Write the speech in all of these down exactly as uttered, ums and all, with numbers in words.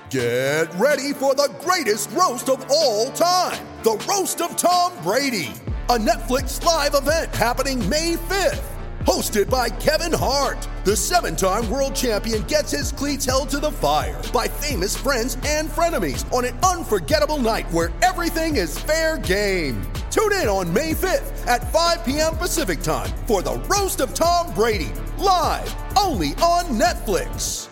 Get ready for the greatest roast of all time, the Roast of Tom Brady, a Netflix live event happening May fifth. Hosted by Kevin Hart, the seven-time world champion gets his cleats held to the fire by famous friends and frenemies on an unforgettable night where everything is fair game. Tune in on May fifth at five p.m. Pacific time for the Roast of Tom Brady, live only on Netflix.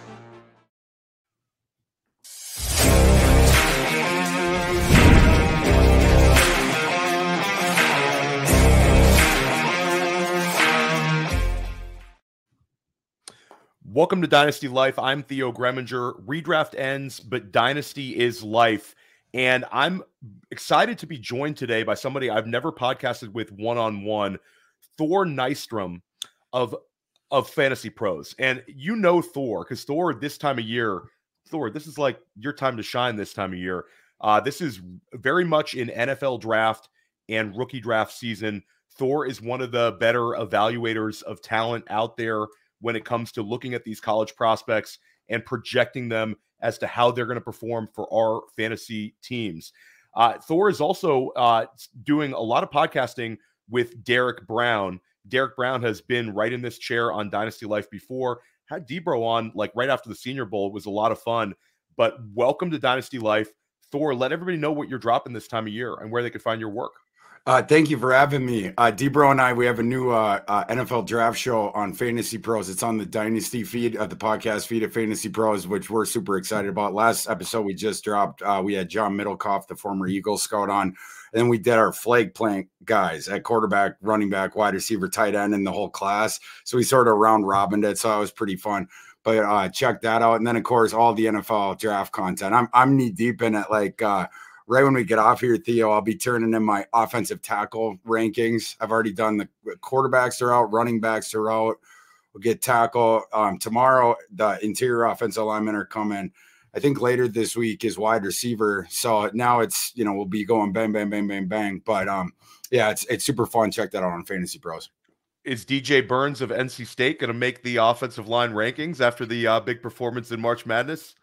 Welcome to Dynasty Life. I'm Theo Greminger. Redraft ends, but Dynasty is life. And I'm excited to be joined today by somebody I've never podcasted with one-on-one, Thor Nystrom of, of Fantasy Pros. And you know Thor, because Thor, this time of year, Thor, this is like your time to shine this time of year. Uh, this is very much in N F L draft and rookie draft season. Thor is one of the better evaluators of talent out there when it comes to looking at these college prospects and projecting them as to how they're going to perform for our fantasy teams. Uh, Thor is also uh, doing a lot of podcasting with Derek Brown. Derek Brown has been right in this chair on Dynasty Life before. Had Debro on like right after the Senior Bowl. It was a lot of fun. But welcome to Dynasty Life. Thor, let everybody know what you're dropping this time of year and where they could find your work. Uh, thank you for having me. Uh, Debro and I, we have a new uh, uh, N F L draft show on Fantasy Pros. It's on the Dynasty feed, uh, the podcast feed of Fantasy Pros, which we're super excited about. Last episode we just dropped, uh, we had John Middlecoff, the former Eagle scout, on. And then we did our flag plant guys at quarterback, running back, wide receiver, tight end, and the whole class. So we sort of round robined it. So that was pretty fun. But uh, check that out. And then, of course, all the N F L draft content. I'm I'm knee deep in it. Like, uh, right when we get off here, Theo, I'll be turning in my offensive tackle rankings. I've already done the quarterbacks are out, running backs are out. We'll get tackle. Um, tomorrow, the interior offensive linemen are coming. I think later this week is wide receiver. So now it's, you know, we'll be going bang, bang, bang, bang, bang. But um, yeah, it's it's super fun. Check that out on Fantasy Pros. Is D J Burns of N C State going to make the offensive line rankings after the uh, big performance in March Madness?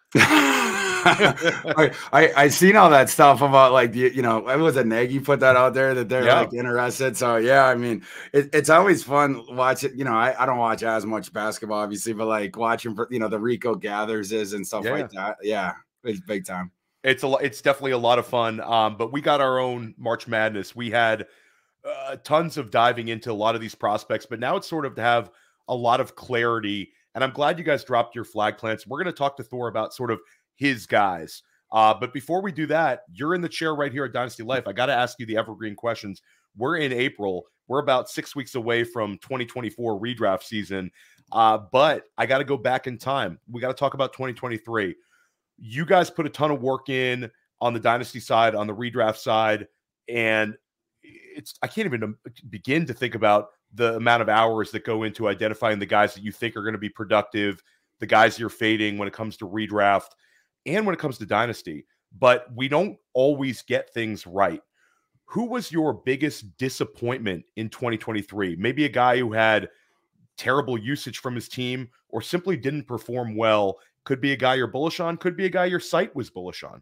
I, I I seen all that stuff about like the, you know, it was a Nagy put that out there that they're yeah. like interested. So yeah, I mean it, it's always fun watching. You know, I, I don't watch as much basketball obviously, but like watching for, you know, the Rico Gathers is and stuff yeah. like that. Yeah, it's big time. It's a it's definitely a lot of fun. Um, but we got our own March Madness. We had uh, tons of diving into a lot of these prospects, but now it's sort of to have a lot of clarity. And I'm glad you guys dropped your flag plants. We're going to talk to Thor about sort of his guys. Uh, but before we do that, you're in the chair right here at Dynasty Life. I got to ask you the evergreen questions. We're in April. We're about six weeks away from twenty twenty-four redraft season. Uh, but I got to go back in time. We got to talk about twenty twenty-three. You guys put a ton of work in on the Dynasty side, on the redraft side. And it's I can't even begin to think about the amount of hours that go into identifying the guys that you think are going to be productive, the guys you're fading when it comes to redraft and when it comes to Dynasty. But we don't always get things right. Who was your biggest disappointment in twenty twenty-three? Maybe a guy who had terrible usage from his team or simply didn't perform well. Could be a guy you're bullish on, could be a guy your site was bullish on.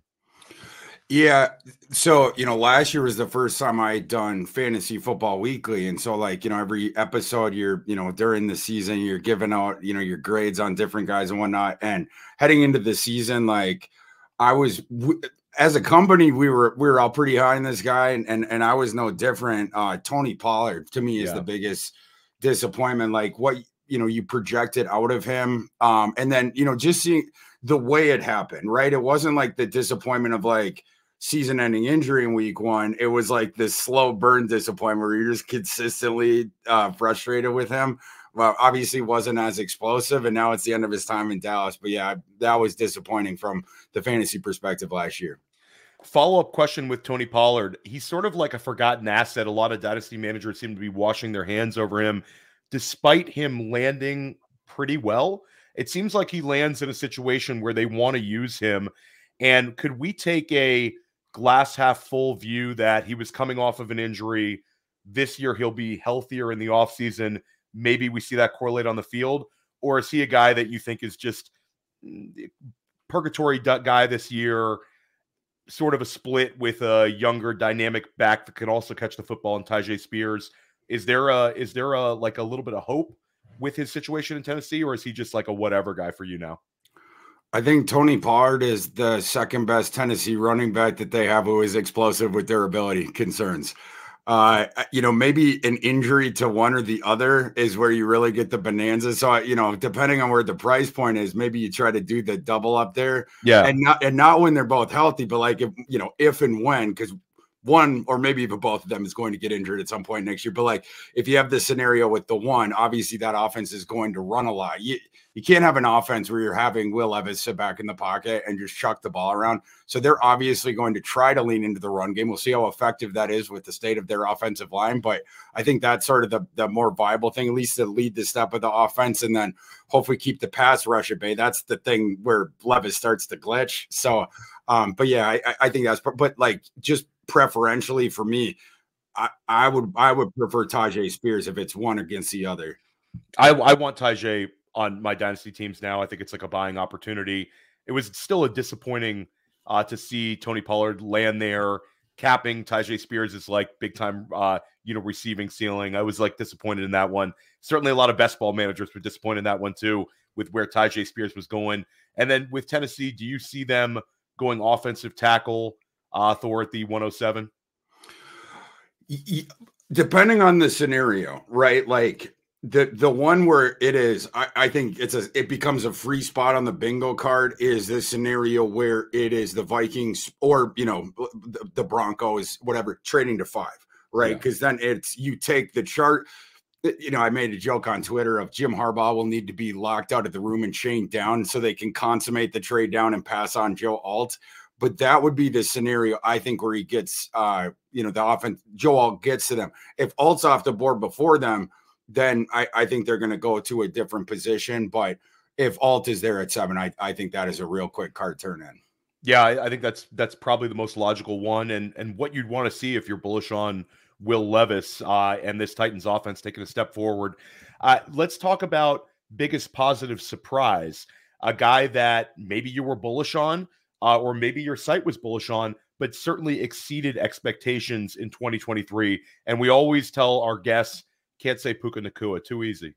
Yeah. So, you know, last year was the first time I had done Fantasy Football Weekly. And so, like, you know, every episode you're, you know, during the season, you're giving out, you know, your grades on different guys and whatnot. And heading into the season, like, I was, as a company, we were, we were all pretty high in this guy. And, and, and I was no different. Uh, Tony Pollard, to me, is yeah. the biggest disappointment. Like, what, you know, you projected out of him. Um, and then, you know, just seeing the way it happened, right? It wasn't like the disappointment of, like, season-ending injury in week one. It was like this slow burn disappointment where you're just consistently uh, frustrated with him. Well, obviously wasn't as explosive, and now it's the end of his time in Dallas. But yeah, that was disappointing from the fantasy perspective last year. Follow-up question with Tony Pollard. He's sort of like a forgotten asset. A lot of dynasty managers seem to be washing their hands over him, despite him landing pretty well. It seems like he lands in a situation where they want to use him. And could we take a glass half full view that he was coming off of an injury? This year he'll be healthier in the offseason. Maybe we see that correlate on the field. Or is he a guy that you think is just purgatory guy this year, sort of a split with a younger dynamic back that can also catch the football, and Tyjae Spears. Is there a is there a like a little bit of hope with his situation in Tennessee, or is he just like a whatever guy for you now? I think Tony Pollard is the second best Tennessee running back that they have, who is explosive with durability concerns. Uh, you know, maybe an injury to one or the other is where you really get the bonanza. So, you know, depending on where the price point is, maybe you try to do the double up there. Yeah. And not, and not when they're both healthy, but like, if, you know, if and when, because one or maybe even both of them is going to get injured at some point next year. But like, if you have the scenario with the one, obviously that offense is going to run a lot. You, you can't have an offense where you're having Will Levis sit back in the pocket and just chuck the ball around. So they're obviously going to try to lean into the run game. We'll see how effective that is with the state of their offensive line. But I think that's sort of the, the more viable thing, at least to lead the step of the offense, and then hopefully keep the pass rush at bay. That's the thing where Levis starts to glitch. So, um, but yeah, I, I think that's, but like just preferentially for me, I, I would I would prefer Tyjae Spears if it's one against the other. I, I want Tyjae on my dynasty teams now. I think it's like a buying opportunity. It was still a disappointing uh, to see Tony Pollard land there, capping Tyjae Spears is like big time, uh, you know, receiving ceiling. I was like disappointed in that one. Certainly a lot of best ball managers were disappointed in that one too, with where Tyjae Spears was going. And then with Tennessee, do you see them going offensive tackle, uh, Thor at the one oh seven? Depending on the scenario, right? Like the the one where it is, I, I think it's a it becomes a free spot on the bingo card is this scenario where it is the Vikings or you know the, the Broncos, whatever, trading to five, right? Because yeah. then it's you take the chart. You know, I made a joke on Twitter of Jim Harbaugh will need to be locked out of the room and chained down so they can consummate the trade down and pass on Joe Alt. But that would be the scenario, I think, where he gets, uh, you know, the offense, Joe Alt gets to them. If Alt's off the board before them, then I, I think they're going to go to a different position. But if Alt is there at seven, I, I think that is a real quick card turn in. Yeah, I, I think that's that's probably the most logical one. And, and what you'd want to see if you're bullish on Will Levis uh, and this Titans offense taking a step forward. Uh, let's talk about biggest positive surprise, a guy that maybe you were bullish on, Uh, or maybe your site was bullish on, but certainly exceeded expectations in twenty twenty-three. And we always tell our guests, can't say Puka Nacua, too easy.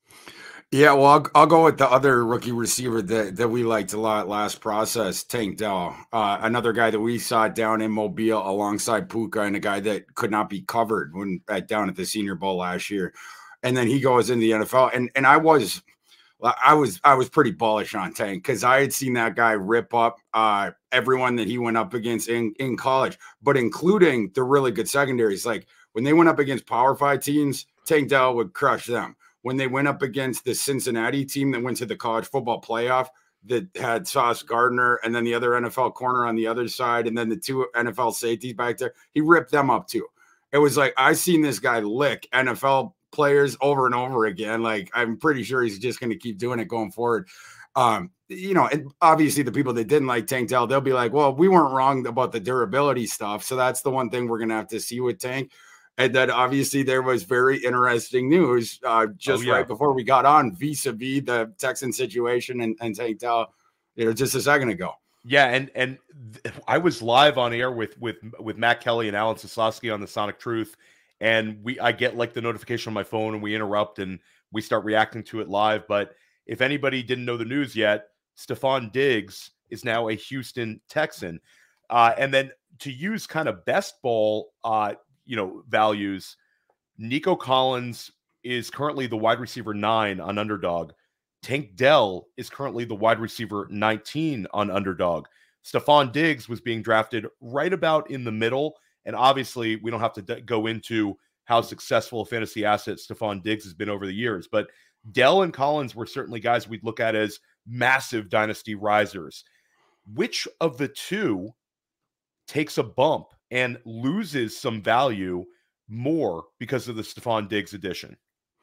Yeah, well, I'll, I'll go with the other rookie receiver that, that we liked a lot last process, Tank Dell. Uh, another guy that we saw down in Mobile alongside Puka, and a guy that could not be covered when at, down at the Senior Bowl last year. And then he goes in the N F L. And, and I was – I was I was pretty bullish on Tank because I had seen that guy rip up uh, everyone that he went up against in, in college, but including the really good secondaries. Like when they went up against Power Five teams, Tank Dell would crush them. When they went up against the Cincinnati team that went to the college football playoff that had Sauce Gardner and then the other N F L corner on the other side and then the two N F L safeties back there, he ripped them up too. It was like I seen this guy lick N F L players over and over again. Like I'm pretty sure he's just going to keep doing it going forward. Um, you know, and obviously the people that didn't like Tank Dell, they'll be like, well, we weren't wrong about the durability stuff. So that's the one thing we're going to have to see with Tank. And then obviously there was very interesting news uh, just oh, yeah. right before we got on vis-a-vis the Texan situation and, and Tank Dell, you know, just a second ago. Yeah, and and th- I was live on air with with with Matt Kelly and Alan Sosowski on the Sonic Truth. And we, I get like the notification on my phone and we interrupt and we start reacting to it live. But if anybody didn't know the news yet, Stephon Diggs is now a Houston Texan. Uh, and then to use kind of best ball, uh, you know, values, Nico Collins is currently the wide receiver nine on Underdog. Tank Dell is currently the wide receiver nineteen on Underdog. Stephon Diggs was being drafted right about in the middle. And obviously, we don't have to d- go into how successful a fantasy asset Stephon Diggs has been over the years. But Dell and Collins were certainly guys we'd look at as massive dynasty risers. Which of the two takes a bump and loses some value more because of the Stephon Diggs addition?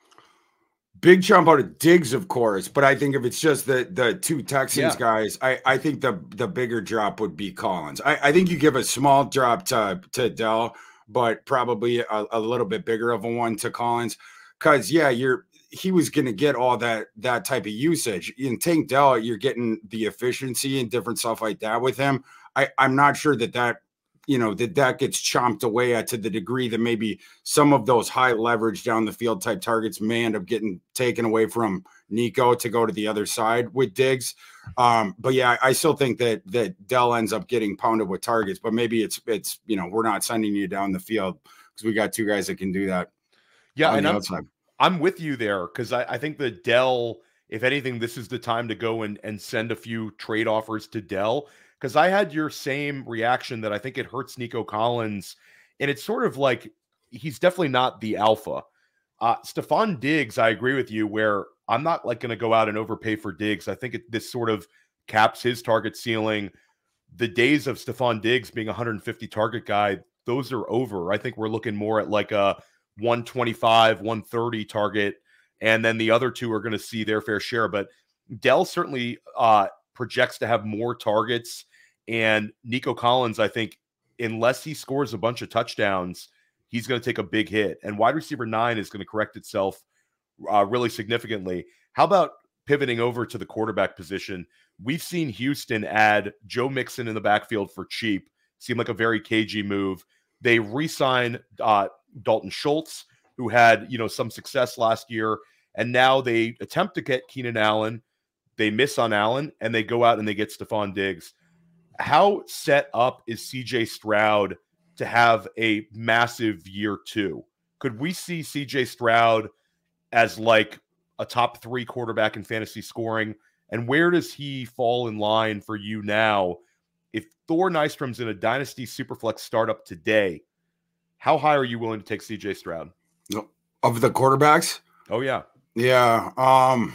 Big jump out of Diggs, of course, but I think if it's just the the two Texans yeah. guys, I, I think the the bigger drop would be Collins. I, I think you give a small drop to to Dell, but probably a, a little bit bigger of a one to Collins, because yeah, you're he was going to get all that that type of usage. In Tank Dell, you're getting the efficiency and different stuff like that with him. I, I'm not sure that that, you know, that that gets chomped away at to the degree that maybe some of those high leverage down the field type targets may end up getting taken away from Nico to go to the other side with Diggs. Um, but yeah, I still think that that Dell ends up getting pounded with targets, but maybe it's, it's, you know, we're not sending you down the field because we got two guys that can do that. Yeah. And I'm, I'm with you there. Cause I, I think that Dell, if anything, this is the time to go and, and send a few trade offers to Dell. Cause I had your same reaction that I think it hurts Nico Collins, and it's sort of like, he's definitely not the alpha. Uh, Stefon Diggs, I agree with you, where I'm not like going to go out and overpay for Diggs. I think it, this sort of caps his target ceiling. The days of Stefon Diggs being a one hundred fifty target guy, those are over. I think we're looking more at like a one twenty-five, one thirty target, and then the other two are going to see their fair share. But Dell certainly uh, projects to have more targets, and Nico Collins, I think, unless he scores a bunch of touchdowns, he's going to take a big hit. And wide receiver nine is going to correct itself uh, really significantly. How about pivoting over to the quarterback position? We've seen Houston add Joe Mixon in the backfield for cheap. Seemed like a very cagey move. They re-sign uh, Dalton Schultz, who had, you know, some success last year, and now they attempt to get Keenan Allen. They miss on Allen, and they go out and they get Stefon Diggs. How set up is C J Stroud to have a massive year two? Could we see C J Stroud as like a top three quarterback in fantasy scoring? And where does he fall in line for you now? If Thor Nystrom's in a Dynasty Superflex startup today, how high are you willing to take C J Stroud? Of the quarterbacks? Oh, yeah. Yeah. Um,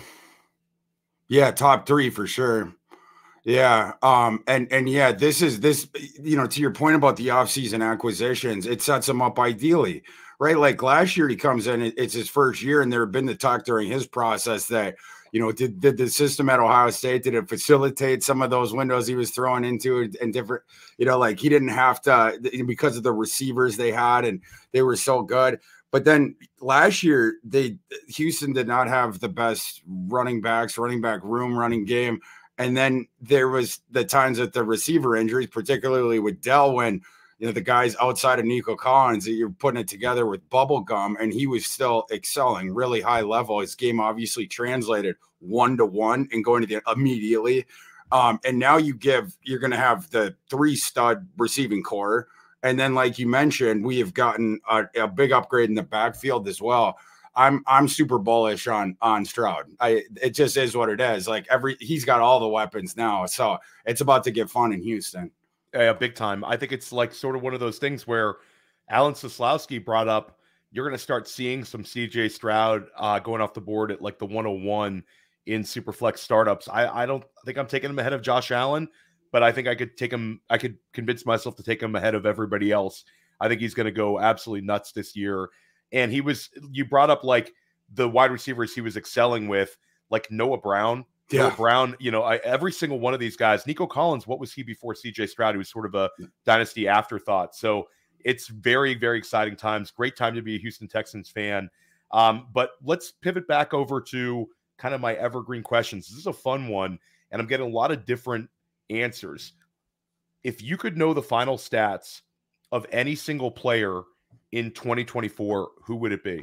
yeah, top three for sure. Yeah. Um, and, and yeah, this is this, you know, to your point about the offseason acquisitions, it sets him up ideally, right? Like last year he comes in, it's his first year, and there had been the talk during his process that, you know, did, did the system at Ohio State, did it facilitate some of those windows he was throwing into and different, you know, like he didn't have to, because of the receivers they had and they were so good. But then last year, they Houston did not have the best running backs, running back room, running game. And then there was the times with the receiver injuries, particularly with Dell, when, you know, the guys outside of Nico Collins, that you're putting it together with bubble gum, and he was still excelling really high level. His game obviously translated one to one and going to the immediately. Um, and now you give, you're going to have the three stud receiving core. And then, like you mentioned, we have gotten a, a big upgrade in the backfield as well. I'm I'm super bullish on on Stroud. I it just is what it is. Like every he's got all the weapons now, so it's about to get fun in Houston. Yeah, big time. I think it's like sort of one of those things where Alan Soslowski brought up, you're going to start seeing some C J Stroud uh, going off the board at like the one oh one in Superflex startups. I I don't think I'm taking him ahead of Josh Allen, but I think I could take him. I could convince myself to take him ahead of everybody else. I think he's going to go absolutely nuts this year. And he was, you brought up like the wide receivers he was excelling with, like Noah Brown. Yeah. Noah Brown, you know, I, every single one of these guys. Nico Collins, what was he before C J Stroud? He was sort of a yeah. dynasty afterthought. So it's very, very exciting times. Great time to be a Houston Texans fan. Um, but let's pivot back over to kind of my evergreen questions. This is a fun one, and I'm getting a lot of different answers. If you could know the final stats of any single player in twenty twenty-four, who would it be?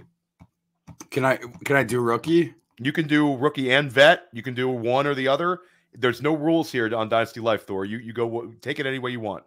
Can I can I do rookie? You can do rookie and vet. You can do one or the other. There's no rules here on Dynasty Life, Thor. You you go take it any way you want.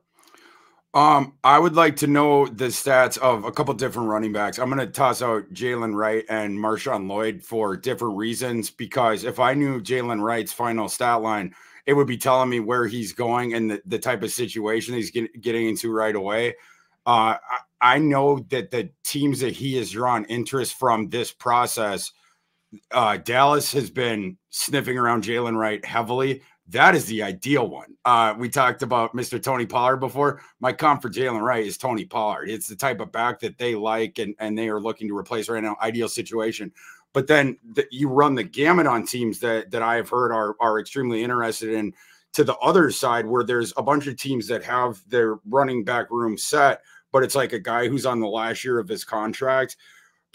Um, I would like to know the stats of a couple different running backs. I'm going to toss out Jalen Wright and Marshawn Lloyd for different reasons, because if I knew Jalen Wright's final stat line, it would be telling me where he's going and the, the type of situation he's get, getting into right away. Uh, I, I know that the teams that he has drawn interest from this process, uh, Dallas has been sniffing around Jalen Wright heavily. That is the ideal one. Uh, we talked about Mister Tony Pollard before. My comp for Jalen Wright is Tony Pollard. It's the type of back that they like and, and they are looking to replace right now. Ideal situation. But then the, you run the gamut on teams that that I have heard are are extremely interested in, to the other side where there's a bunch of teams that have their running back room set, but it's like a guy who's on the last year of his contract.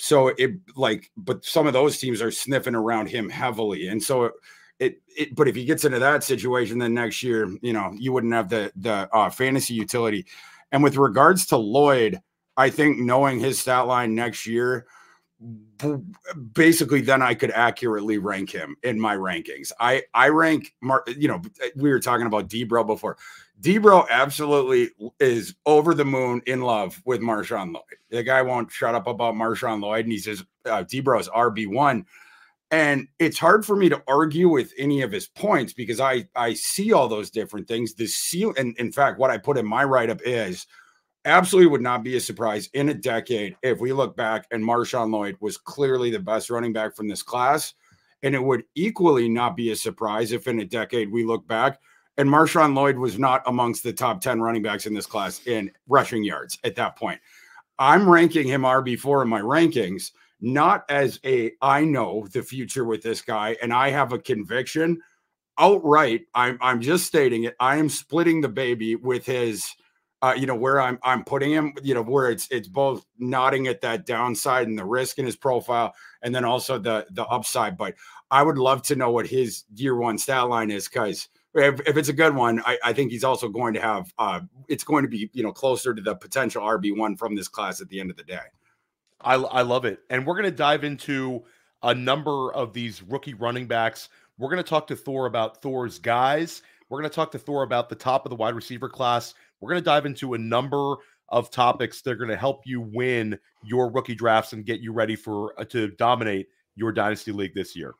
so it like, but some of those teams are sniffing around him heavily. And so it, it, it but if he gets into that situation, then next year, you know, you wouldn't have the, the uh, fantasy utility. And with regards to Lloyd, I think knowing his stat line next year, basically then I could accurately rank him in my rankings. I, I rank, Mar- you know, we were talking about Debro before. Debro absolutely is over the moon in love with Marshawn Lloyd. The guy won't shut up about Marshawn Lloyd, and he says uh, Debro's R B one. And it's hard for me to argue with any of his points because I, I see all those different things. The seal, and in fact, what I put in my write-up is absolutely would not be a surprise in a decade if we look back and Marshawn Lloyd was clearly the best running back from this class. And it would equally not be a surprise if in a decade we look back and Marshawn Lloyd was not amongst the top ten running backs in this class in rushing yards at that point. I'm ranking him R B four in my rankings, not as a, I know the future with this guy and I have a conviction outright. I'm, I'm just stating it. I am splitting the baby with his, Uh, you know, where I'm I'm putting him, you know, where it's it's both nodding at that downside and the risk in his profile, and then also the the upside. But I would love to know what his year one stat line is, because if, if it's a good one, I, I think he's also going to have uh, it's going to be, you know, closer to the potential R B one from this class at the end of the day. I, I love it. And we're going to dive into a number of these rookie running backs. We're going to talk to Thor about Thor's guys. We're going to talk to Thor about the top of the wide receiver class. We're going to dive into a number of topics that are going to help you win your rookie drafts and get you ready for uh, to dominate your Dynasty League this year.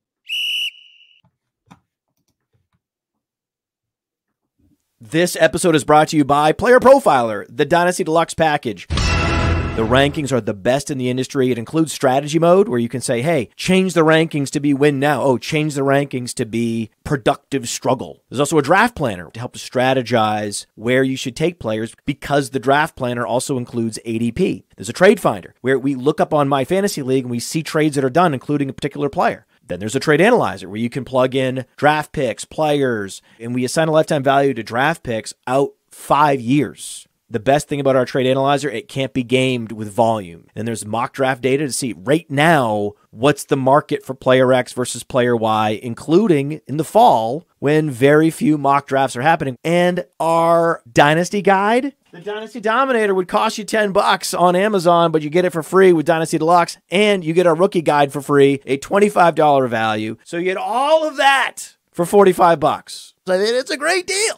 This episode is brought to you by Player Profiler, the Dynasty Deluxe package. The rankings are the best in the industry. It includes strategy mode where you can say, hey, change the rankings to be win now. Oh, change the rankings to be productive struggle. There's also a draft planner to help to strategize where you should take players because the draft planner also includes A D P. There's a trade finder where we look up on My Fantasy League and we see trades that are done, including a particular player. Then there's a trade analyzer where you can plug in draft picks, players, and we assign a lifetime value to draft picks out five years. The best thing about our trade analyzer, it can't be gamed with volume. And there's mock draft data to see right now what's the market for player X versus player Y, including in the fall when very few mock drafts are happening. And our Dynasty Guide, the Dynasty Dominator, would cost you ten bucks on Amazon, but you get it for free with Dynasty Deluxe, and you get our rookie guide for free, a twenty-five dollars value. So you get all of that for forty-five bucks. I mean, it's a great deal.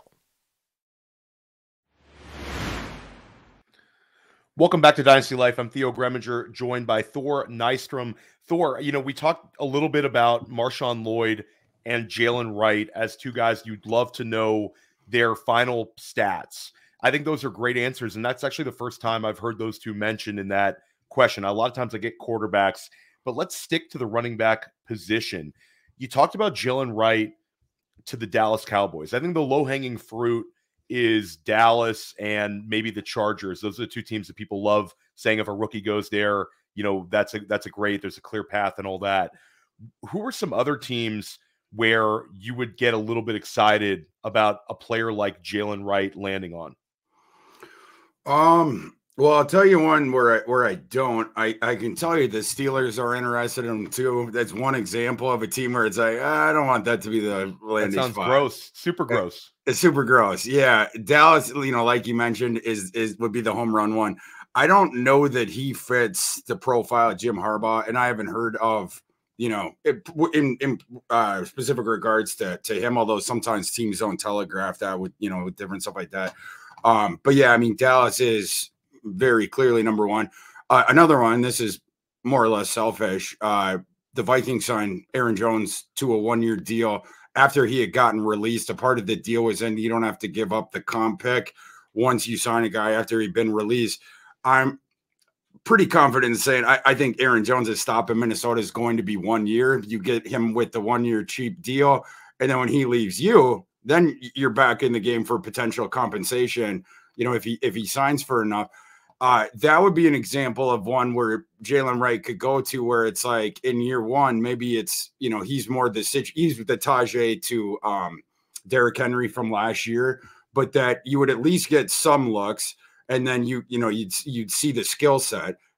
Welcome back to Dynasty Life. I'm Theo Greminger, joined by Thor Nystrom. Thor, you know, we talked a little bit about Marshawn Lloyd and Jalen Wright as two guys you'd love to know their final stats. I think those are great answers, and that's actually the first time I've heard those two mentioned in that question. A lot of times I get quarterbacks, but let's stick to the running back position. You talked about Jalen Wright to the Dallas Cowboys. I think the low-hanging fruit is Dallas and maybe the Chargers. Those are the two teams that people love saying if a rookie goes there, you know, that's a that's a great, there's a clear path and all that. Who are some other teams where you would get a little bit excited about a player like Jalen Wright landing on? Um, well, I'll tell you one where I where I don't. I, I can tell you the Steelers are interested in him too. That's one example of a team where it's like, I don't want that to be the landing That sounds spot. gross. Super gross. It's super gross. Yeah. Dallas, you know, like you mentioned, is is would be the home run one. I don't know that he fits the profile of Jim Harbaugh, and I haven't heard of, you know, in in uh, specific regards to to him, although sometimes teams don't telegraph that with, you know, with different stuff like that. Um, but yeah, I mean, Dallas is very clearly number one. Uh, another one, this is more or less selfish. Uh, the Vikings signed Aaron Jones to a one-year deal after he had gotten released. A part of the deal was in you don't have to give up the comp pick once you sign a guy after he'd been released. I'm pretty confident in saying I, I think Aaron Jones' stop in Minnesota is going to be one year. You get him with the one-year cheap deal, and then when he leaves you, then you're back in the game for potential compensation. You know, if he if he signs for enough. Uh, that would be an example of one where Jalen Wright could go to where it's like in year one, maybe it's, you know, he's more the he's the Tajay to um, Derrick Henry from last year, but that you would at least get some looks, and then you, you know, you'd, you'd see the skill set.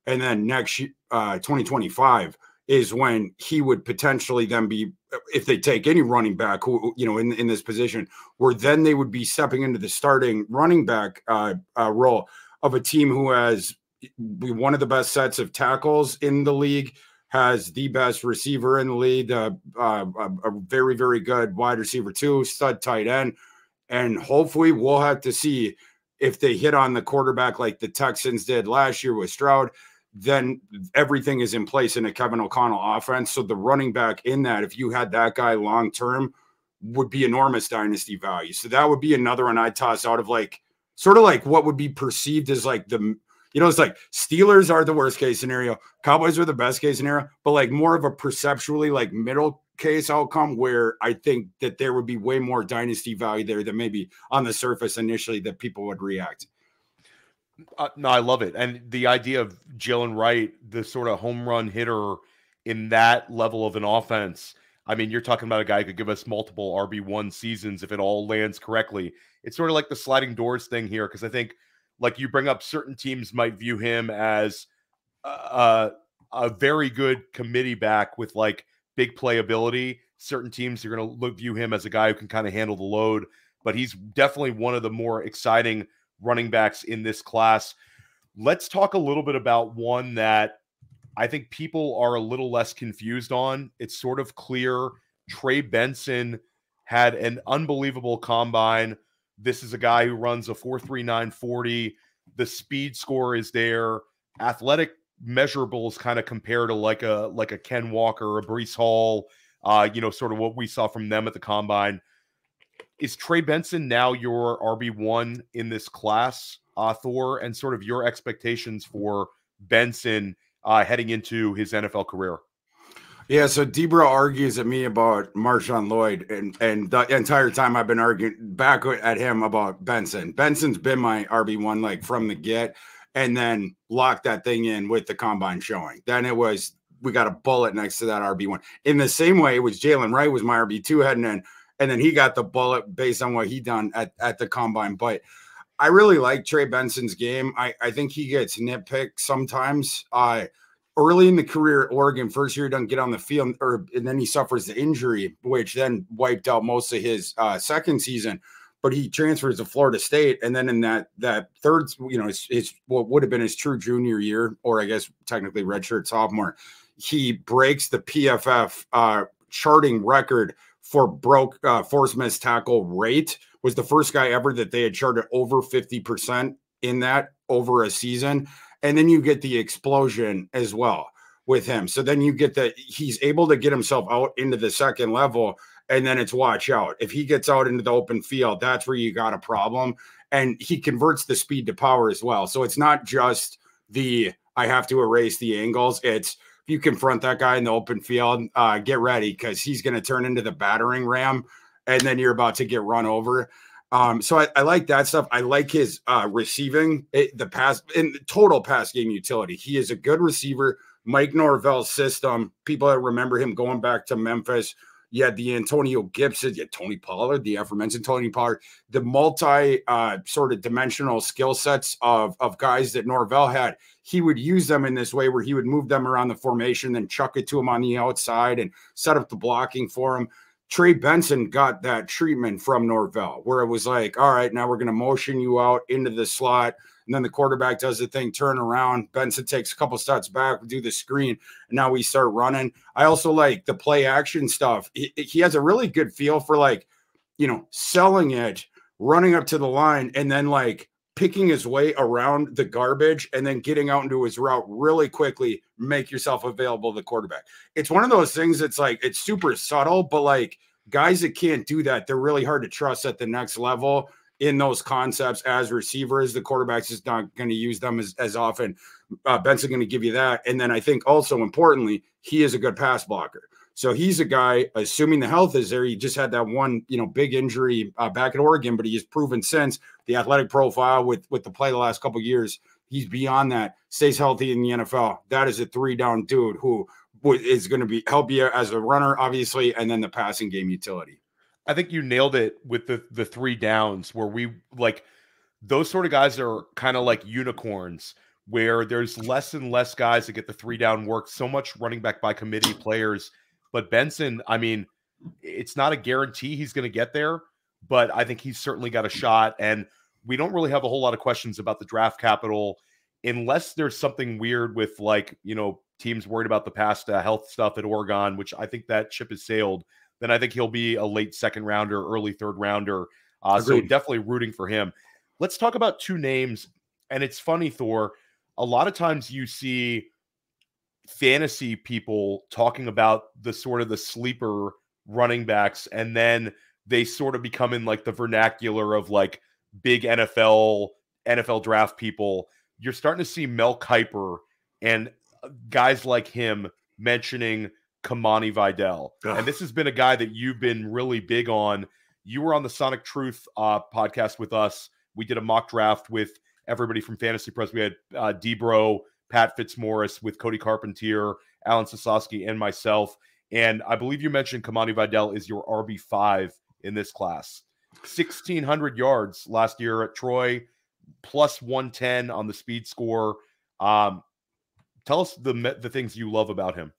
And then next uh, twenty twenty-five is when he would potentially then be, if they take any running back who, you know, in, in this position, where then they would be stepping into the starting running back uh, uh, role of a team who has one of the best sets of tackles in the league, has the best receiver in the league, uh, uh, a, a very, very good wide receiver too, stud tight end. And hopefully we'll have to see if they hit on the quarterback like the Texans did last year with Stroud, then everything is in place in a Kevin O'Connell offense. So the running back in that, if you had that guy long-term, would be enormous dynasty value. So that would be another one I toss out of like, sort of like what would be perceived as like the, you know, it's like Steelers are the worst case scenario. Cowboys are the best case scenario, but like more of a perceptually like middle case outcome where I think that there would be way more dynasty value there than maybe on the surface initially that people would react. Uh, no, I love it. And the idea of Jalen Wright, the sort of home run hitter in that level of an offense. I mean, you're talking about a guy who could give us multiple R B one seasons if it all lands correctly. It's sort of like the sliding doors thing here, because I think, like you bring up, certain teams might view him as a, a very good committee back with like big playability. Certain teams are going to view him as a guy who can kind of handle the load, but he's definitely one of the more exciting running backs in this class. Let's talk a little bit about one that I think people are a little less confused on. It's sort of clear. Trey Benson had an unbelievable combine. This is a guy who runs a four three nine forty. The speed score is there. Athletic measurables kind of compare to like a like a Ken Walker, a Breece Hall, uh, you know, sort of what we saw from them at the combine. Is Trey Benson now your R B one in this class, uh, Thor, and sort of your expectations for Benson uh, heading into his N F L career? Yeah, so Debra argues at me about Marshawn Lloyd, and, and the entire time I've been arguing back at him about Benson. Benson's been my R B one like from the get, and then locked that thing in with the combine showing. Then it was, we got a bullet next to that R B one. In the same way, it was Jalen Wright was my R B two heading in, and then he got the bullet based on what he done at, at the combine. But I really like Trey Benson's game. I, I think he gets nitpicked sometimes. Uh, early in the career at Oregon, first year he doesn't get on the field, or and then he suffers the injury, which then wiped out most of his uh, second season. But he transfers to Florida State, and then in that that third, you know, his, his what would have been his true junior year, or I guess technically redshirt sophomore, he breaks the P F F uh, charting record for broke uh, force miss tackle rate. Was the first guy ever that they had charted over fifty percent in that over a season. And then you get the explosion as well with him. So then you get that he's able to get himself out into the second level, and then it's watch out. If he gets out into the open field, that's where you got a problem. And he converts the speed to power as well. So it's not just the, I have to erase the angles. It's, if you confront that guy in the open field, uh, get ready, because he's going to turn into the battering ram, and then you're about to get run over. Um, so I, I like that stuff. I like his uh, receiving, it, the pass, in the total pass game utility. He is a good receiver. Mike Norvell's system, people that remember him going back to Memphis. You had the Antonio Gibson, you had Tony Pollard, the aforementioned Tony Pollard, the multi uh, sort of dimensional skill sets of, of guys that Norvell had. He would use them in this way where he would move them around the formation, then chuck it to him on the outside and set up the blocking for him. Trey Benson got that treatment from Norvell, where it was like, all right, now we're going to motion you out into the slot. And then the quarterback does the thing, turn around. Benson takes a couple steps back, do the screen, and now we start running. I also like the play action stuff. He, he has a really good feel for, like, you know, selling it, running up to the line, and then like picking his way around the garbage and then getting out into his route really quickly, make yourself available to the quarterback. It's one of those things that's like, it's super subtle, but like guys that can't do that, they're really hard to trust at the next level in those concepts as receivers. The quarterback's just not going to use them as, as often. Uh, Benson going to give you that. And then I think also importantly, he is a good pass blocker. So he's a guy, assuming the health is there. He just had that one, you know, big injury uh, back at Oregon, but he has proven since the athletic profile with, with the play the last couple of years, he's beyond that, stays healthy in the N F L. That is a three down dude who is going to be help you as a runner, obviously, and then the passing game utility. I think you nailed it with the, the three downs, where we like those sort of guys are kind of like unicorns. where there's less and less guys that get the three down work, so much running back by committee players. But Benson, I mean, it's not a guarantee he's going to get there, but I think he's certainly got a shot. And we don't really have a whole lot of questions about the draft capital unless there's something weird with, like, you know, teams worried about the past uh, health stuff at Oregon, which I think that ship has sailed. Then I think he'll be a late second rounder, early third rounder. Uh, so definitely rooting for him. Let's talk about two names. And it's funny, Thor, a lot of times you see fantasy people talking about the sort of the sleeper running backs, and then they sort of become in like the vernacular of like big N F L, N F L draft people. You're starting to see Mel Kiper and guys like him mentioning Kamani Vidal. Ugh. And this has been a guy that you've been really big on. You were on the Sonic Truth uh, podcast with us. We did a mock draft with everybody from Fantasy Pros. We had uh, Debro, Pat Fitzmaurice with Cody Carpentier, Alan Sosowski, and myself. And I believe you mentioned Kamani Vidal is your R B five in this class. sixteen hundred yards last year at Troy, plus one ten on the speed score. Um, tell us the the things you love about him.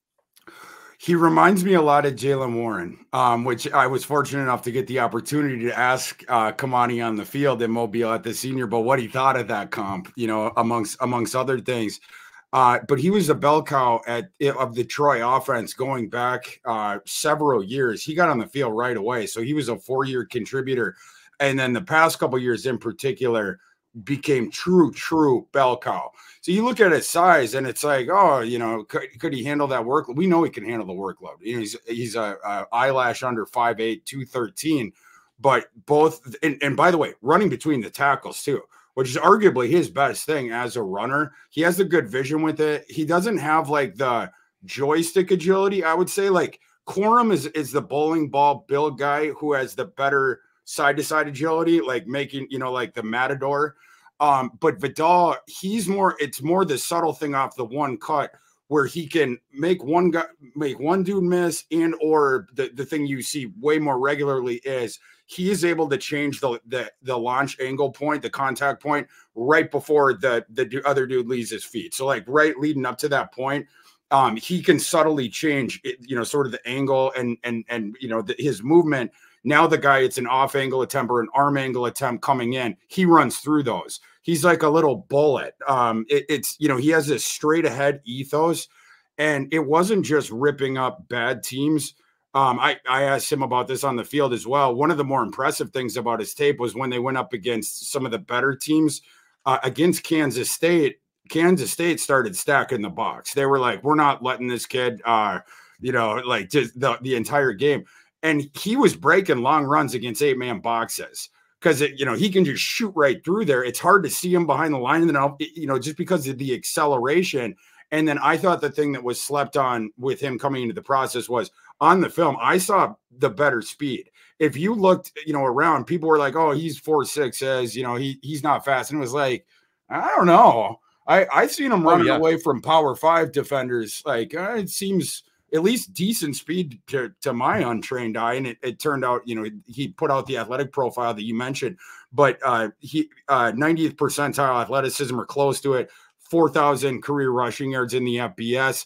He reminds me a lot of Jaylen Warren, um, which I was fortunate enough to get the opportunity to ask uh, Kamani on the field in Mobile at the Senior Bowl what he thought of that comp, you know, amongst amongst other things. Uh, but he was a bell cow at of the Troy offense going back uh, several years. He got on the field right away, so he was a four-year contributor, and then the past couple of years in particular became true, true bell cow. So you look at his size, and it's like, oh, you know, could, could he handle that work? We know he can handle the workload. You know, he's he's a, a eyelash under five eight, two thirteen, but both, and, and by the way, running between the tackles too, which is arguably his best thing as a runner. He has a good vision with it. He doesn't have like the joystick agility, I would say. Like Corum is is the bowling ball build guy who has the better side-to-side agility, like making, you know, like the Matador. Um, but Vidal, he's more, it's more the subtle thing off the one cut where he can make one guy, make one dude miss, and or the, the thing you see way more regularly is he is able to change the, the, the launch angle point, the contact point right before the, the other dude leaves his feet. So like right leading up to that point, um, he can subtly change, it, you know, sort of the angle and, and, and, you know, the, his movement. Now the guy, it's an off angle attempt or an arm angle attempt coming in. He runs through those. He's like a little bullet. Um, it, it's, you know, he has this straight ahead ethos, and it wasn't just ripping up bad teams. Um, I, I asked him about this on the field as well. One of the more impressive things about his tape was when they went up against some of the better teams uh, against Kansas State. Kansas State started stacking the box. They were like, we're not letting this kid, uh, you know, like just the, the entire game. And he was breaking long runs against eight-man boxes because, you know, he can just shoot right through there. It's hard to see him behind the line, and then, I'll, you know, just because of the acceleration. And then I thought the thing that was slept on with him coming into the process was on the film, I saw the better speed. If you looked, you know, around, people were like, oh, he's four six, says, you know, he he's not fast. And it was like, I don't know. I, I've seen him running oh, yeah. away from power five defenders. Like, uh, it seems – at least decent speed to, to my untrained eye. And it, it turned out, you know, he put out the athletic profile that you mentioned, but uh, he uh, ninetieth percentile athleticism or close to it, four thousand career rushing yards in the F B S,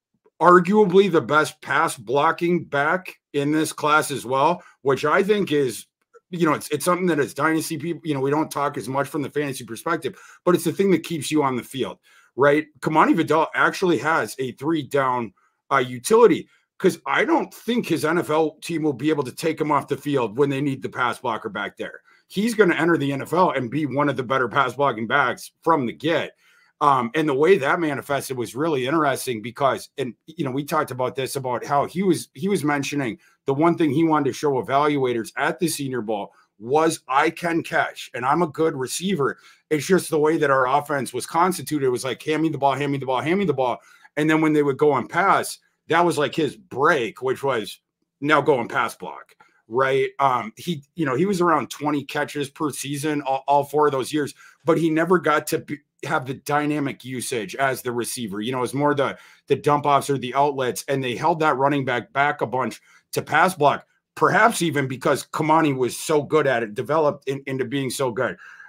arguably the best pass blocking back in this class as well, which I think is, you know, it's, it's something that as dynasty people, you know, we don't talk as much from the fantasy perspective, but it's the thing that keeps you on the field, right? Kamani Vidal actually has a three down Uh, utility, because I don't think his N F L team will be able to take him off the field when they need the pass blocker back there. He's going to enter the N F L and be one of the better pass blocking backs from the get. Um, and the way that manifested was really interesting because, and you know, we talked about this about how he was he was mentioning the one thing he wanted to show evaluators at the Senior Bowl was I can catch and I'm a good receiver. It's just the way that our offense was constituted. It was like, hand me the ball, hand me the ball, hand me the ball. And then when they would go and pass, that was like his break, which was now go and pass block, right? Um, he, you know, he was around twenty catches per season, all, all four of those years, but he never got to be, have the dynamic usage as the receiver. You know, it was more the, the dump offs or the outlets, and they held that running back back a bunch to pass block, perhaps even because Kamani was so good at it, developed in, into being so good.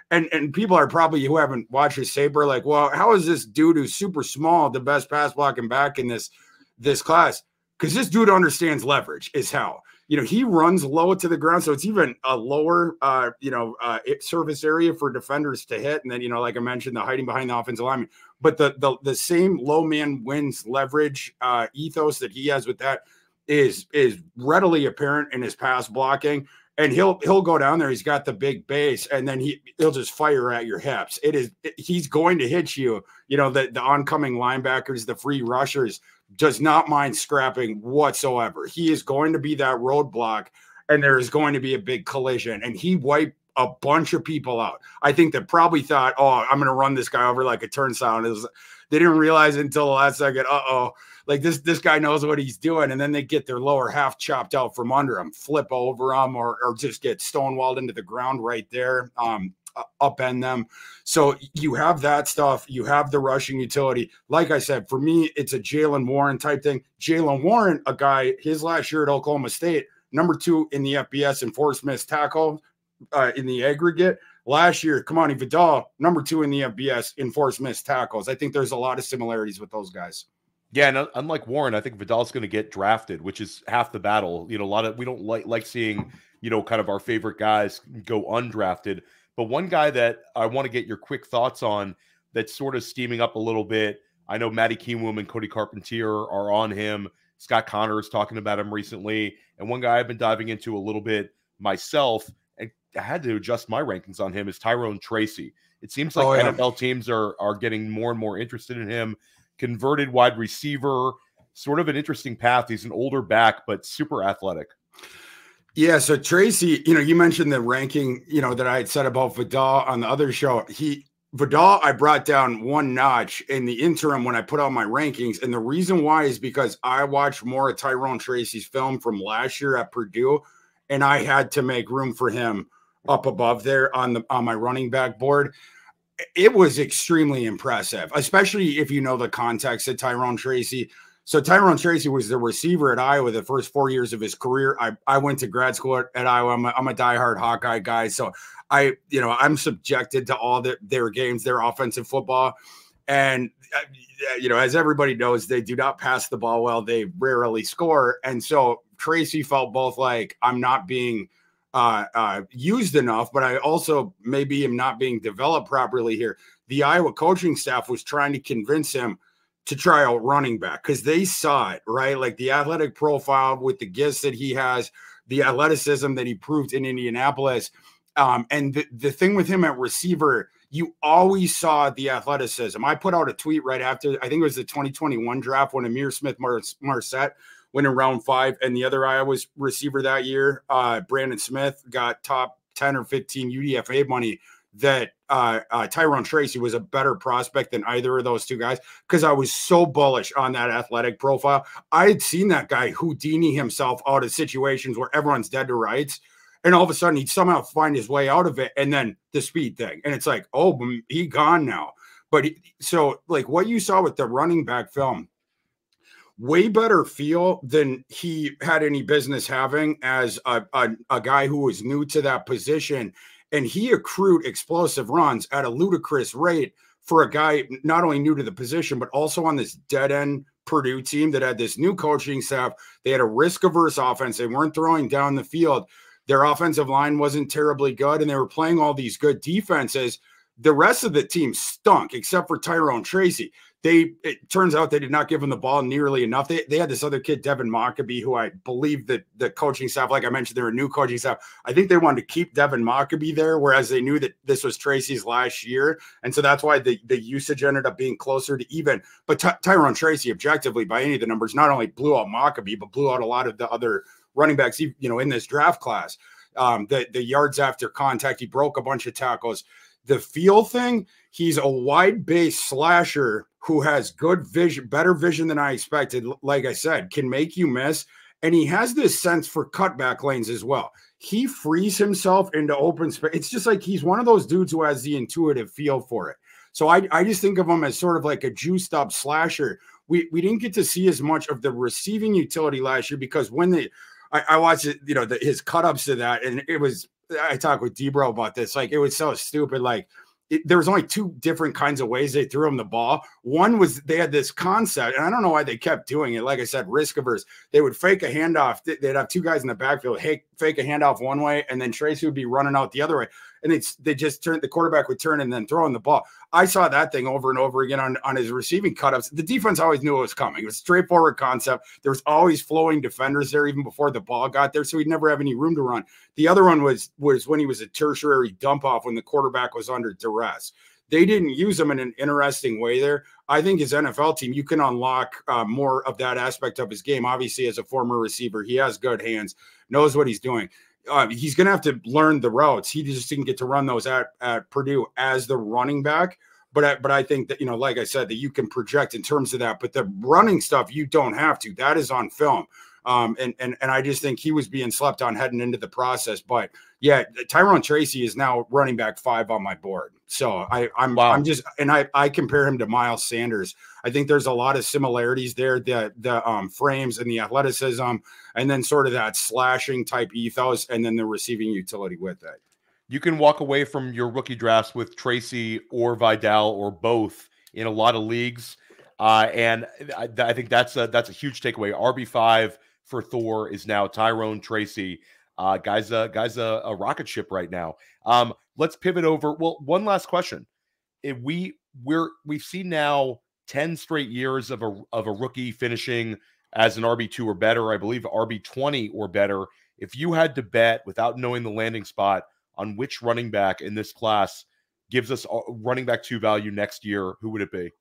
And and people are probably who haven't watched his tape are like, well, how is this dude who's super small the best pass blocking back in this this class? Because this dude understands leverage is how. You know, he runs low to the ground, so it's even a lower, uh, you know, uh, surface area for defenders to hit. And then, you know, like I mentioned, the hiding behind the offensive lineman. But the the the same low man wins leverage uh, ethos that he has with that is is readily apparent in his pass blocking. And he'll he'll go down there. He's got the big base, and then he he'll just fire at your hips. It is he's going to hit you. You know, the the oncoming linebackers, the free rushers, does not mind scrapping whatsoever. He is going to be that roadblock, and there is going to be a big collision. And he wiped a bunch of people out. I think they probably thought, oh, I'm going to run this guy over like a turnstile. And it was, they didn't realize until the last second, uh-oh, like this this guy knows what he's doing. And then they get their lower half chopped out from under him, flip over him, or, or just get stonewalled into the ground right there, um, upend them. So you have that stuff. You have the rushing utility. Like I said, for me, it's a Jaylen Warren type thing. Jaylen Warren, a guy, his last year at Oklahoma State, number two in the F B S in forced missed tackle uh, in the aggregate. Last year, Kamani Vidal, number two in the F B S in forced missed tackles. I think there's a lot of similarities with those guys. Yeah, and unlike Warren, I think Vidal's going to get drafted, which is half the battle. You know, a lot of we don't like like seeing, you know, kind of our favorite guys go undrafted. But one guy that I want to get your quick thoughts on that's sort of steaming up a little bit. I know Matty Keenum and Cody Carpentier are on him. Scott Connor is talking about him recently. And one guy I've been diving into a little bit myself, and I had to adjust my rankings on him, is Tyrone Tracy. It seems like oh, yeah. N F L teams are are getting more and more interested in him. Converted wide receiver, sort of an interesting path. He's an older back, but super athletic. Yeah, so Tracy, you know, you mentioned the ranking, you know, that I had said about Vidal on the other show. He Vidal, I brought down one notch in the interim when I put out my rankings. And the reason why is because I watched more of Tyrone Tracy's film from last year at Purdue, and I had to make room for him up above there on the on my running back board. It was extremely impressive, especially if you know the context of Tyrone Tracy. So Tyrone Tracy was the receiver at Iowa the first four years of his career. I, I went to grad school at, at Iowa. I'm a, I'm a diehard Hawkeye guy. So I, you know, I'm subjected to all the, their games, their offensive football. And, uh, you know, as everybody knows, they do not pass the ball well. They rarely score. And so Tracy felt both like I'm not being uh, uh, used enough, but I also maybe am not being developed properly here. The Iowa coaching staff was trying to convince him to try out running back because they saw it, right? Like the athletic profile with the gifts that he has, the athleticism that he proved in Indianapolis. Um, and the, the thing with him at receiver, you always saw the athleticism. I put out a tweet right after, I think it was the twenty twenty-one draft when Amir Smith-Marset went in round five, and the other Iowa's receiver that year, uh, Brandon Smith, got top ten or fifteen U D F A money, that uh, uh, Tyrone Tracy was a better prospect than either of those two guys because I was so bullish on that athletic profile. I had seen that guy Houdini himself out of situations where everyone's dead to rights, and all of a sudden he'd somehow find his way out of it, and then the speed thing. And it's like, oh, he gone now. But he, so like what you saw with the running back film, way better feel than he had any business having as a, a, a guy who was new to that position. And he accrued explosive runs at a ludicrous rate for a guy not only new to the position, but also on this dead-end Purdue team that had this new coaching staff. They had a risk-averse offense. They weren't throwing down the field. Their offensive line wasn't terribly good, and they were playing all these good defenses. The rest of the team stunk, except for Tyrone Tracy. They it turns out they did not give him the ball nearly enough. They they had this other kid, Devin Mockabee, who I believe that the coaching staff, like I mentioned, they were a new coaching staff. I think they wanted to keep Devin Mockabee there, whereas they knew that this was Tracy's last year. And so that's why the, the usage ended up being closer to even. But Ty- Tyrone Tracy, objectively, by any of the numbers, not only blew out Mockabee, but blew out a lot of the other running backs, you know, in this draft class. Um, the, the yards after contact, he broke a bunch of tackles. The feel thing, he's a wide base slasher who has good vision, better vision than I expected. Like I said, can make you miss. And he has this sense for cutback lanes as well. He frees himself into open space. It's just like he's one of those dudes who has the intuitive feel for it. So I, I just think of him as sort of like a juiced up slasher. We we didn't get to see as much of the receiving utility last year because when they, I, I watched it, you know, the, his cut ups to that, and it was I talked with Debro about this. Like, it was so stupid. Like, It, there was only two different kinds of ways they threw him the ball. One was they had this concept, and I don't know why they kept doing it. Like I said, risk averse. They would fake a handoff. They'd have two guys in the backfield, hey, fake a handoff one way, and then Tracy would be running out the other way. And it's they just turn the quarterback would turn and then throwing the ball. I saw that thing over and over again on, on his receiving cutups. The defense always knew it was coming. It was a straightforward concept. There was always flowing defenders there even before the ball got there, so he'd never have any room to run. The other one was was when he was a tertiary dump off when the quarterback was under duress. They didn't use him in an interesting way there. I think his N F L team, you can unlock uh, more of that aspect of his game. Obviously, as a former receiver, he has good hands, knows what he's doing. Uh, he's going to have to learn the routes. He just didn't get to run those at, at Purdue as the running back. But I, but I think that, you know, like I said, that you can project in terms of that. But the running stuff, you don't have to. That is on film. Um, and, and, and I just think he was being slept on heading into the process. But, yeah, Tyrone Tracy is now running back five on my board. So I, I'm wow. I'm just – and I, I compare him to Miles Sanders. I think there's a lot of similarities there, the, the um, frames and the athleticism, and then sort of that slashing type ethos, and then the receiving utility with it. You can walk away from your rookie drafts with Tracy or Vidal or both in a lot of leagues. Uh, and I, I think that's a, that's a huge takeaway. R B five for Thor is now Tyrone Tracy. Uh, guys, uh, guys, uh, a rocket ship right now. Um, let's pivot over. Well, one last question. If we we're we've seen now ten straight years of a of a rookie finishing as an R B two or better. I believe R B twenty or better. If you had to bet without knowing the landing spot on which running back in this class gives us running back two value next year, who would it be?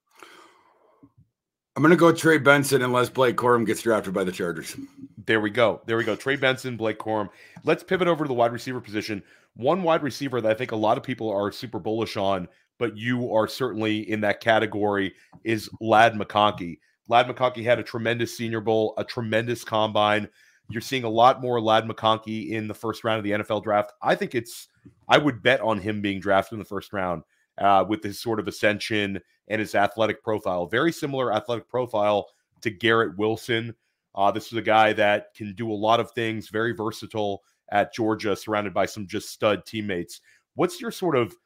I'm going to go Trey Benson unless Blake Corum gets drafted by the Chargers. There we go. There we go. Trey Benson, Blake Corum. Let's pivot over to the wide receiver position. One wide receiver that I think a lot of people are super bullish on, but you are certainly in that category, is Ladd McConkey. Ladd McConkey had a tremendous Senior Bowl, a tremendous combine. You're seeing a lot more Ladd McConkey in the first round of the N F L draft. I think it's, I would bet on him being drafted in the first round uh, with his sort of ascension and his athletic profile. Very similar athletic profile to Garrett Wilson. Uh, this is a guy that can do a lot of things, very versatile at Georgia, surrounded by some just stud teammates. What's your sort of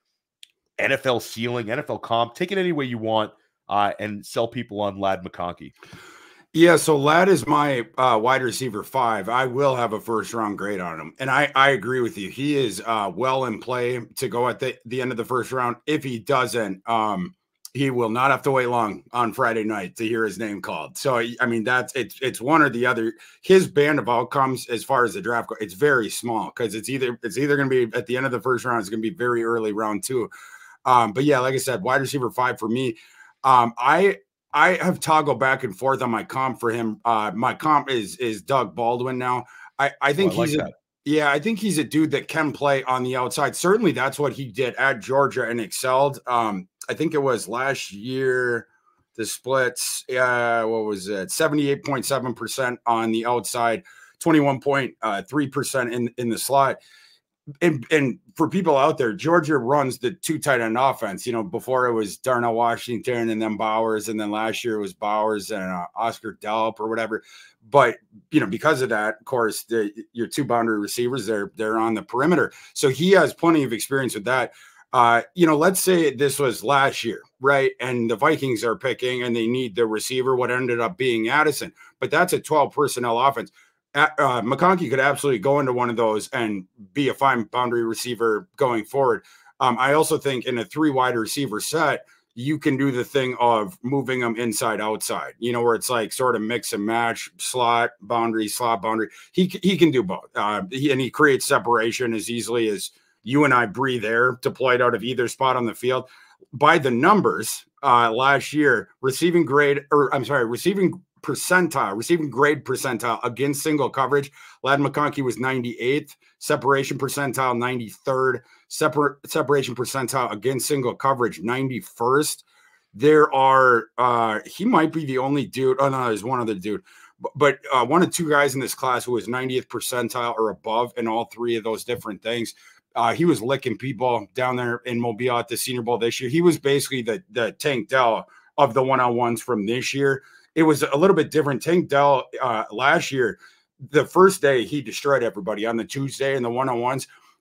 N F L ceiling, N F L comp? Take it any way you want uh, and sell people on Ladd McConkey. Yeah, so Ladd is my uh, wide receiver five. I will have a first round grade on him. And I, I agree with you. He is uh, well in play to go at the, the end of the first round. If he doesn't, um, he will not have to wait long on Friday night to hear his name called. So, I mean, that's it's it's one or the other. His band of outcomes as far as the draft goes, it's very small because it's either it's either going to be at the end of the first round, it's going to be very early round two. Um, but yeah, like I said, wide receiver five for me. Um, I I have toggled back and forth on my comp for him. Uh, my comp is is Doug Baldwin now. I, I think oh, I he's like a, yeah, I think he's a dude that can play on the outside. Certainly, that's what he did at Georgia and excelled. Um, I think it was last year, the splits, uh, what was it? seventy-eight point seven percent on the outside, twenty-one point three percent in, in the slot. And, and for people out there, Georgia runs the two tight end offense. You know, before it was Darnell Washington and then Bowers, and then last year it was Bowers and uh, Oscar Delp or whatever. But, you know, because of that, of course, the, your two boundary receivers, they're, they're on the perimeter. So he has plenty of experience with that. Uh, you know, let's say this was last year, right? And the Vikings are picking and they need the receiver, what ended up being Addison. But that's a twelve personnel offense. Uh, McConkey could absolutely go into one of those and be a fine boundary receiver going forward. Um, I also think in a three wide receiver set, you can do the thing of moving them inside, outside, you know, where it's like sort of mix and match, slot, boundary, slot, boundary. He, he can do both. Uh, he, and he creates separation as easily as you and I breathe air deployed out of either spot on the field. By the numbers, uh, last year, receiving grade, or I'm sorry, receiving percentile, receiving grade percentile against single coverage, Ladd McConkey was ninety-eighth, separation percentile ninety-third, separ- separation percentile against single coverage ninety-first. There are, uh, he might be the only dude, oh no, there's one other dude, but, but uh, one of two guys in this class who was ninetieth percentile or above in all three of those different things. Uh, he was licking people down there in Mobile at the Senior Bowl this year. He was basically the, the Tank Dell of the one-on-ones from this year. It was a little bit different. Tank Dell uh, last year, the first day he destroyed everybody on the Tuesday and the one-on-ones.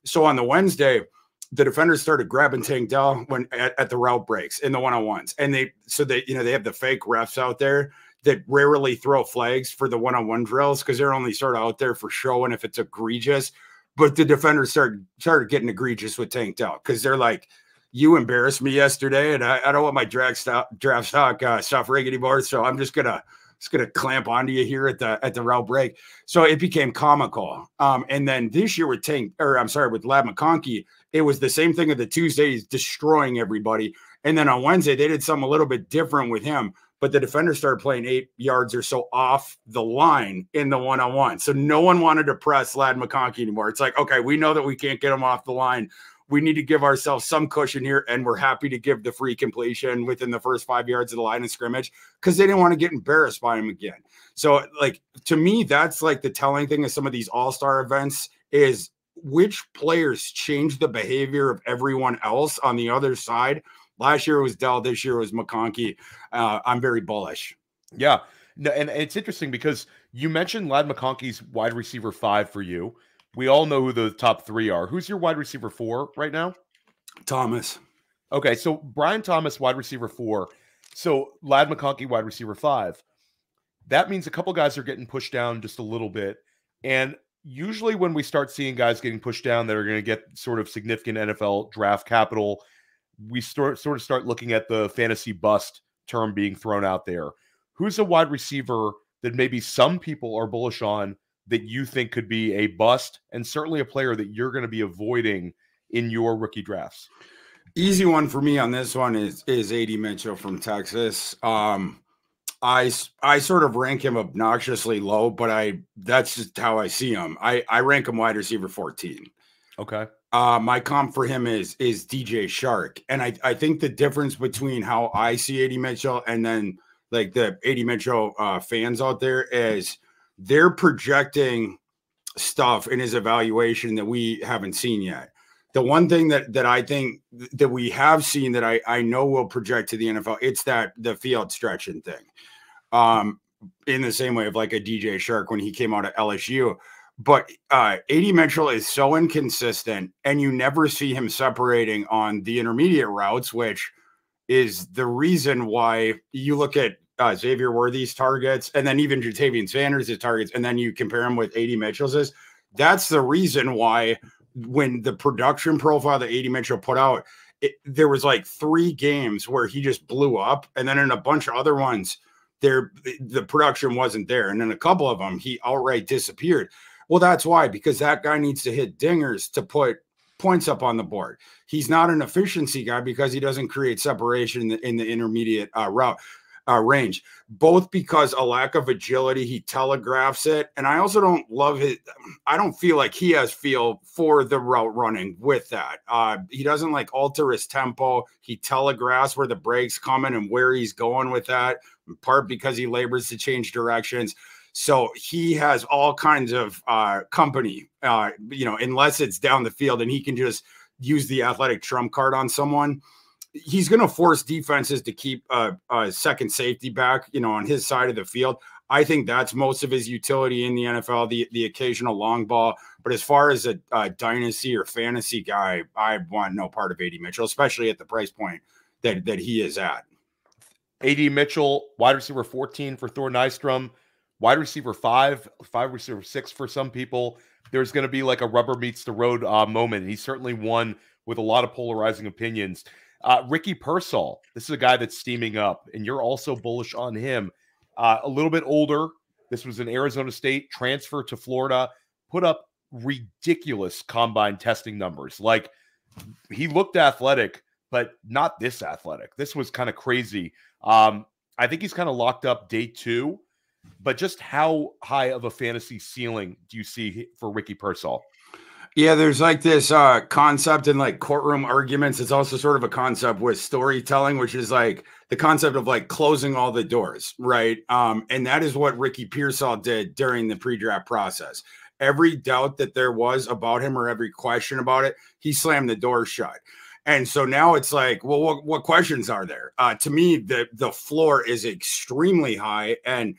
So on the Wednesday, the defenders started grabbing Tank Dell when at, at the route breaks in the one-on-ones. And they, so they, you know, they have the fake refs out there that rarely throw flags for the one-on-one drills because they're only sort of out there for show and if it's egregious. But the defenders started, started getting egregious with Tank Dell because they're like, you embarrassed me yesterday and I, I don't want my draft stock, draft stock uh, soft rig anymore. So I'm just going to, just going to clamp onto you here at the, at the route break. So it became comical. Um, and then this year with Tank, or I'm sorry, with Ladd McConkey, it was the same thing of the Tuesdays destroying everybody. And then on Wednesday, they did something a little bit different with him, but the defender started playing eight yards or so off the line in the one-on-one. So no one wanted to press Ladd McConkey anymore. It's like, okay, we know that we can't get him off the line. We need to give ourselves some cushion here, and we're happy to give the free completion within the first five yards of the line of scrimmage because they didn't want to get embarrassed by him again. So, like, to me, that's like the telling thing of some of these all-star events is which players change the behavior of everyone else on the other side. Last year it was Dell. This year it was McConkey. Uh, I'm very bullish. Yeah. No, and it's interesting because you mentioned Ladd McConkey's wide receiver five for you. We all know who the top three are. Who's your wide receiver four right now? Thomas. Okay, so Brian Thomas, wide receiver four. So Ladd McConkey, wide receiver five. That means a couple guys are getting pushed down just a little bit. And usually when we start seeing guys getting pushed down that are going to get sort of significant N F L draft capital, we start sort of start looking at the fantasy bust term being thrown out there. Who's a wide receiver that maybe some people are bullish on that you think could be a bust, and certainly a player that you're going to be avoiding in your rookie drafts? Easy one for me on this one is is A D Mitchell from Texas. Um, I I sort of rank him obnoxiously low, but I that's just how I see him. I I rank him wide receiver fourteen. Okay. Uh, my comp for him is is D J Shark, and I I think the difference between how I see A D Mitchell and then like the A D Mitchell uh, fans out there is they're projecting stuff in his evaluation that we haven't seen yet. The one thing that that I think that we have seen that I, I know will project to the N F L, it's that the field stretching thing. Um, in the same way of like a D J Shark when he came out of L S U. But uh, A D Mitchell is so inconsistent, and you never see him separating on the intermediate routes, which is the reason why you look at Uh, Xavier Worthy's targets, and then even Jatavian Sanders' targets, and then you compare him with A D Mitchell's. Is that's the reason why when the production profile that A D Mitchell put out, it, there was like three games where he just blew up, and then in a bunch of other ones, there the production wasn't there, and in a couple of them, he outright disappeared. Well, that's why, because that guy needs to hit dingers to put points up on the board. He's not an efficiency guy because he doesn't create separation in the, in the intermediate uh, route. Uh, range, both because a lack of agility, he telegraphs it. And I also don't love it. I don't feel like he has feel for the route running with that. Uh, he doesn't like alter his tempo. He telegraphs where the break's coming and where he's going with that, in part because he labors to change directions. So he has all kinds of uh, company, uh, you know, unless it's down the field and he can just use the athletic trump card on someone. He's going to force defenses to keep a, a second safety back, you know, on his side of the field. I think that's most of his utility in the N F L, the, the occasional long ball. But as far as a, a dynasty or fantasy guy, I want no part of A D Mitchell, especially at the price point that, that he is at. A D Mitchell, wide receiver fourteen for Thor Nystrom, wide receiver five, five receiver six for some people. There's going to be like a rubber meets the road uh, moment. He's certainly one with a lot of polarizing opinions. Uh, Ricky Pearsall, this is a guy that's steaming up, and you're also bullish on him. Uh, a little bit older. This was an Arizona State transfer to Florida, put up ridiculous combine testing numbers. Like, he looked athletic, but not this athletic. This was kind of crazy. Um, I think he's kind of locked up day two, but just how high of a fantasy ceiling do you see for Ricky Pearsall? Yeah, there's like this uh, concept in like courtroom arguments. It's also sort of a concept with storytelling, which is like the concept of like closing all the doors, right? Um, and that is what Ricky Pearsall did during the pre-draft process. Every doubt that there was about him or every question about it, he slammed the door shut. And so now it's like, well, what, what questions are there? Uh, to me, the, the floor is extremely high. And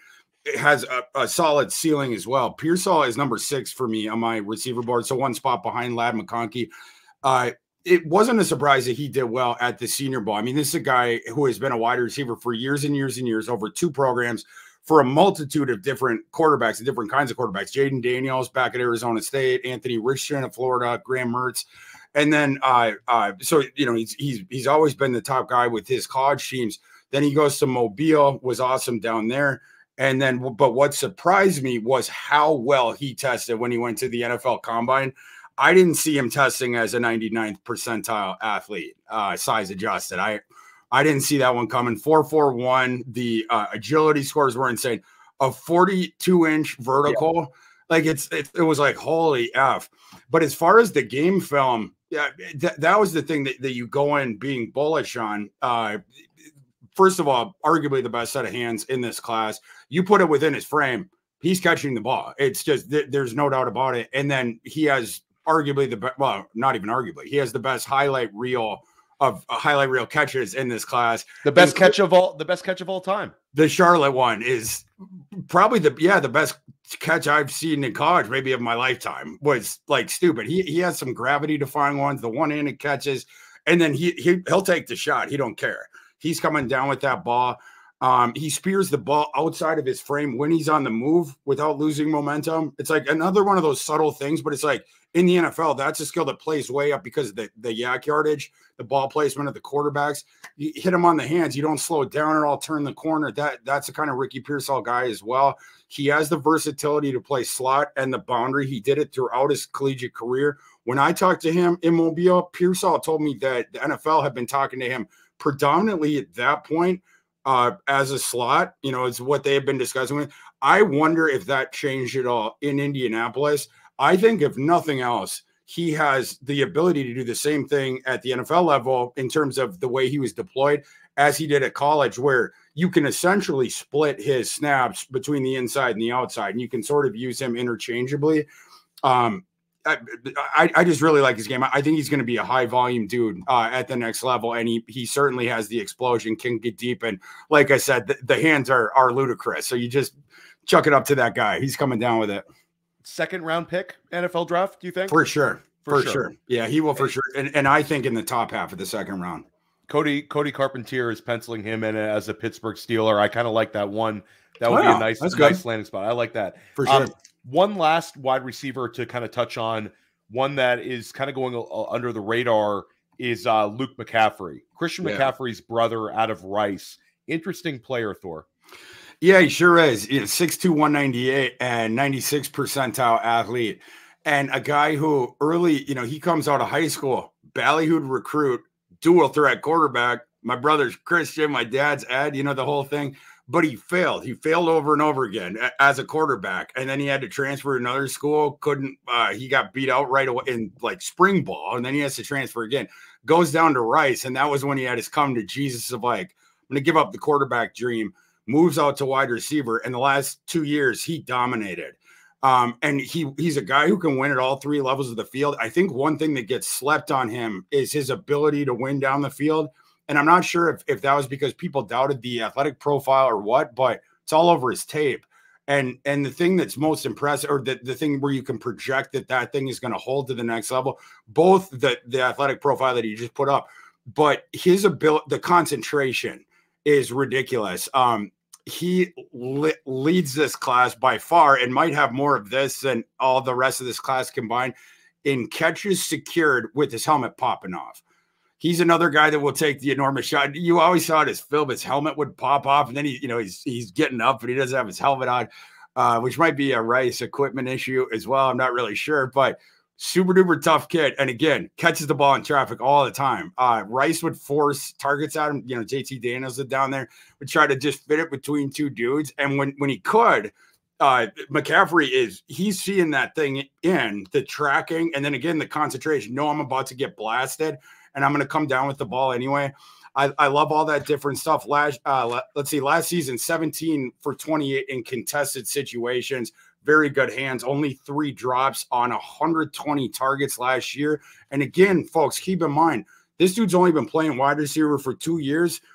has a, a solid ceiling as well. Pearsall is number six for me on my receiver board, so one spot behind Ladd McConkey. Uh, it wasn't a surprise that he did well at the Senior Bowl. I mean, this is a guy who has been a wide receiver for years and years and years, over two programs, for a multitude of different quarterbacks and different kinds of quarterbacks. Jaden Daniels back at Arizona State, Anthony Richardson of Florida, Graham Mertz. And then, uh, uh, so, you know, he's, he's, he's always been the top guy with his college teams. Then he goes to Mobile, was awesome down there. And then, but what surprised me was how well he tested when he went to the N F L Combine. I didn't see him testing as a ninety-ninth percentile athlete, uh, size adjusted. I, I didn't see that one coming. four four one. The uh, agility scores were insane. A forty-two inch vertical. Yeah. Like it's, it, it was like, holy F. But as far as the game film, yeah, th- that was the thing that, that you go in being bullish on. Uh, first of all, arguably the best set of hands in this class. You put it within his frame, he's catching the ball. It's just, th- there's no doubt about it. And then he has arguably the best, well, not even arguably, he has the best highlight reel of uh, highlight reel catches in this class. The best and, catch of all, the best catch of all time. The Charlotte one is probably the, yeah, the best catch I've seen in college, maybe of my lifetime. Was like stupid. He he has some gravity defying ones, the one-handed catches, and then he, he he'll take the shot. He don't care. He's coming down with that ball. Um, he spears the ball outside of his frame when he's on the move without losing momentum. It's like another one of those subtle things, but it's like in the N F L, that's a skill that plays way up because of the, the yak yardage, the ball placement of the quarterbacks. You hit him on the hands, you don't slow it down at all, turn the corner. That That's the kind of Ricky Pearsall guy as well. He has the versatility to play slot and the boundary. He did it throughout his collegiate career. When I talked to him in Mobile, Pearsall told me that the N F L had been talking to him predominantly at that point uh, as a slot, you know, it's what they have been discussing with. I wonder if that changed at all in Indianapolis. I think if nothing else, he has the ability to do the same thing at the N F L level in terms of the way he was deployed as he did at college, where you can essentially split his snaps between the inside and the outside, and you can sort of use him interchangeably. Um, I, I, I just really like his game. I think he's going to be a high volume dude uh, at the next level. And he, he certainly has the explosion, can get deep. And like I said, the, the hands are, are ludicrous. So you just chuck it up to that guy. He's coming down with it. Second round pick, N F L draft, do you think? For sure. For, for sure. sure. Yeah, he will for and, sure. And, and I think in the top half of the second round. Cody Cody Carpentier is penciling him in as a Pittsburgh Steeler. I kind of like that one. That would wow, be a nice, nice good. landing spot. I like that. For sure. Um, one last wide receiver to kind of touch on, one that is kind of going uh, under the radar is uh, Luke McCaffrey. Christian yeah. McCaffrey's brother out of Rice. Interesting player, Thor. Yeah, he sure is. You know, six two, one ninety-eight and ninety-six percentile athlete. And a guy who early, you know, he comes out of high school, ballyhooed recruit, dual threat quarterback. My brother's Christian, my dad's Ed, you know, the whole thing. But he failed. He failed over and over again as a quarterback. And then he had to transfer to another school. Couldn't, uh, he got beat out right away in like spring ball. And then he has to transfer again. Goes down to Rice. And that was when he had his come to Jesus of like, I'm going to give up the quarterback dream. Moves out to wide receiver. And the last two years, he dominated. Um, and he he's a guy who can win at all three levels of the field. I think one thing that gets slept on him is his ability to win down the field. And I'm not sure if, if that was because people doubted the athletic profile or what, but it's all over his tape. And and the thing that's most impressive, or the, the thing where you can project that that thing is going to hold to the next level, both the, the athletic profile that he just put up, but his ability, the concentration is ridiculous. Um, he li- leads this class by far and might have more of this than all the rest of this class combined in catches secured with his helmet popping off. He's another guy that will take the enormous shot. You always saw it as film, his helmet would pop off, and then he, you know, he's he's getting up, but he doesn't have his helmet on, uh, which might be a Rice equipment issue as well. I'm not really sure, but super duper tough kid. And again, catches the ball in traffic all the time. Uh, Rice would force targets at him. You know, J T Daniels is down there, would try to just fit it between two dudes. And when, when he could, uh, McCaffrey is, he's seeing that thing in the tracking. And then again, the concentration. No, I'm about to get blasted and I'm going to come down with the ball anyway. I, I love all that different stuff. Last, uh, let's see, last season, seventeen for twenty-eight in contested situations. Very good hands, only three drops on one hundred twenty targets last year. And again, folks, keep in mind, this dude's only been playing wide receiver for two years.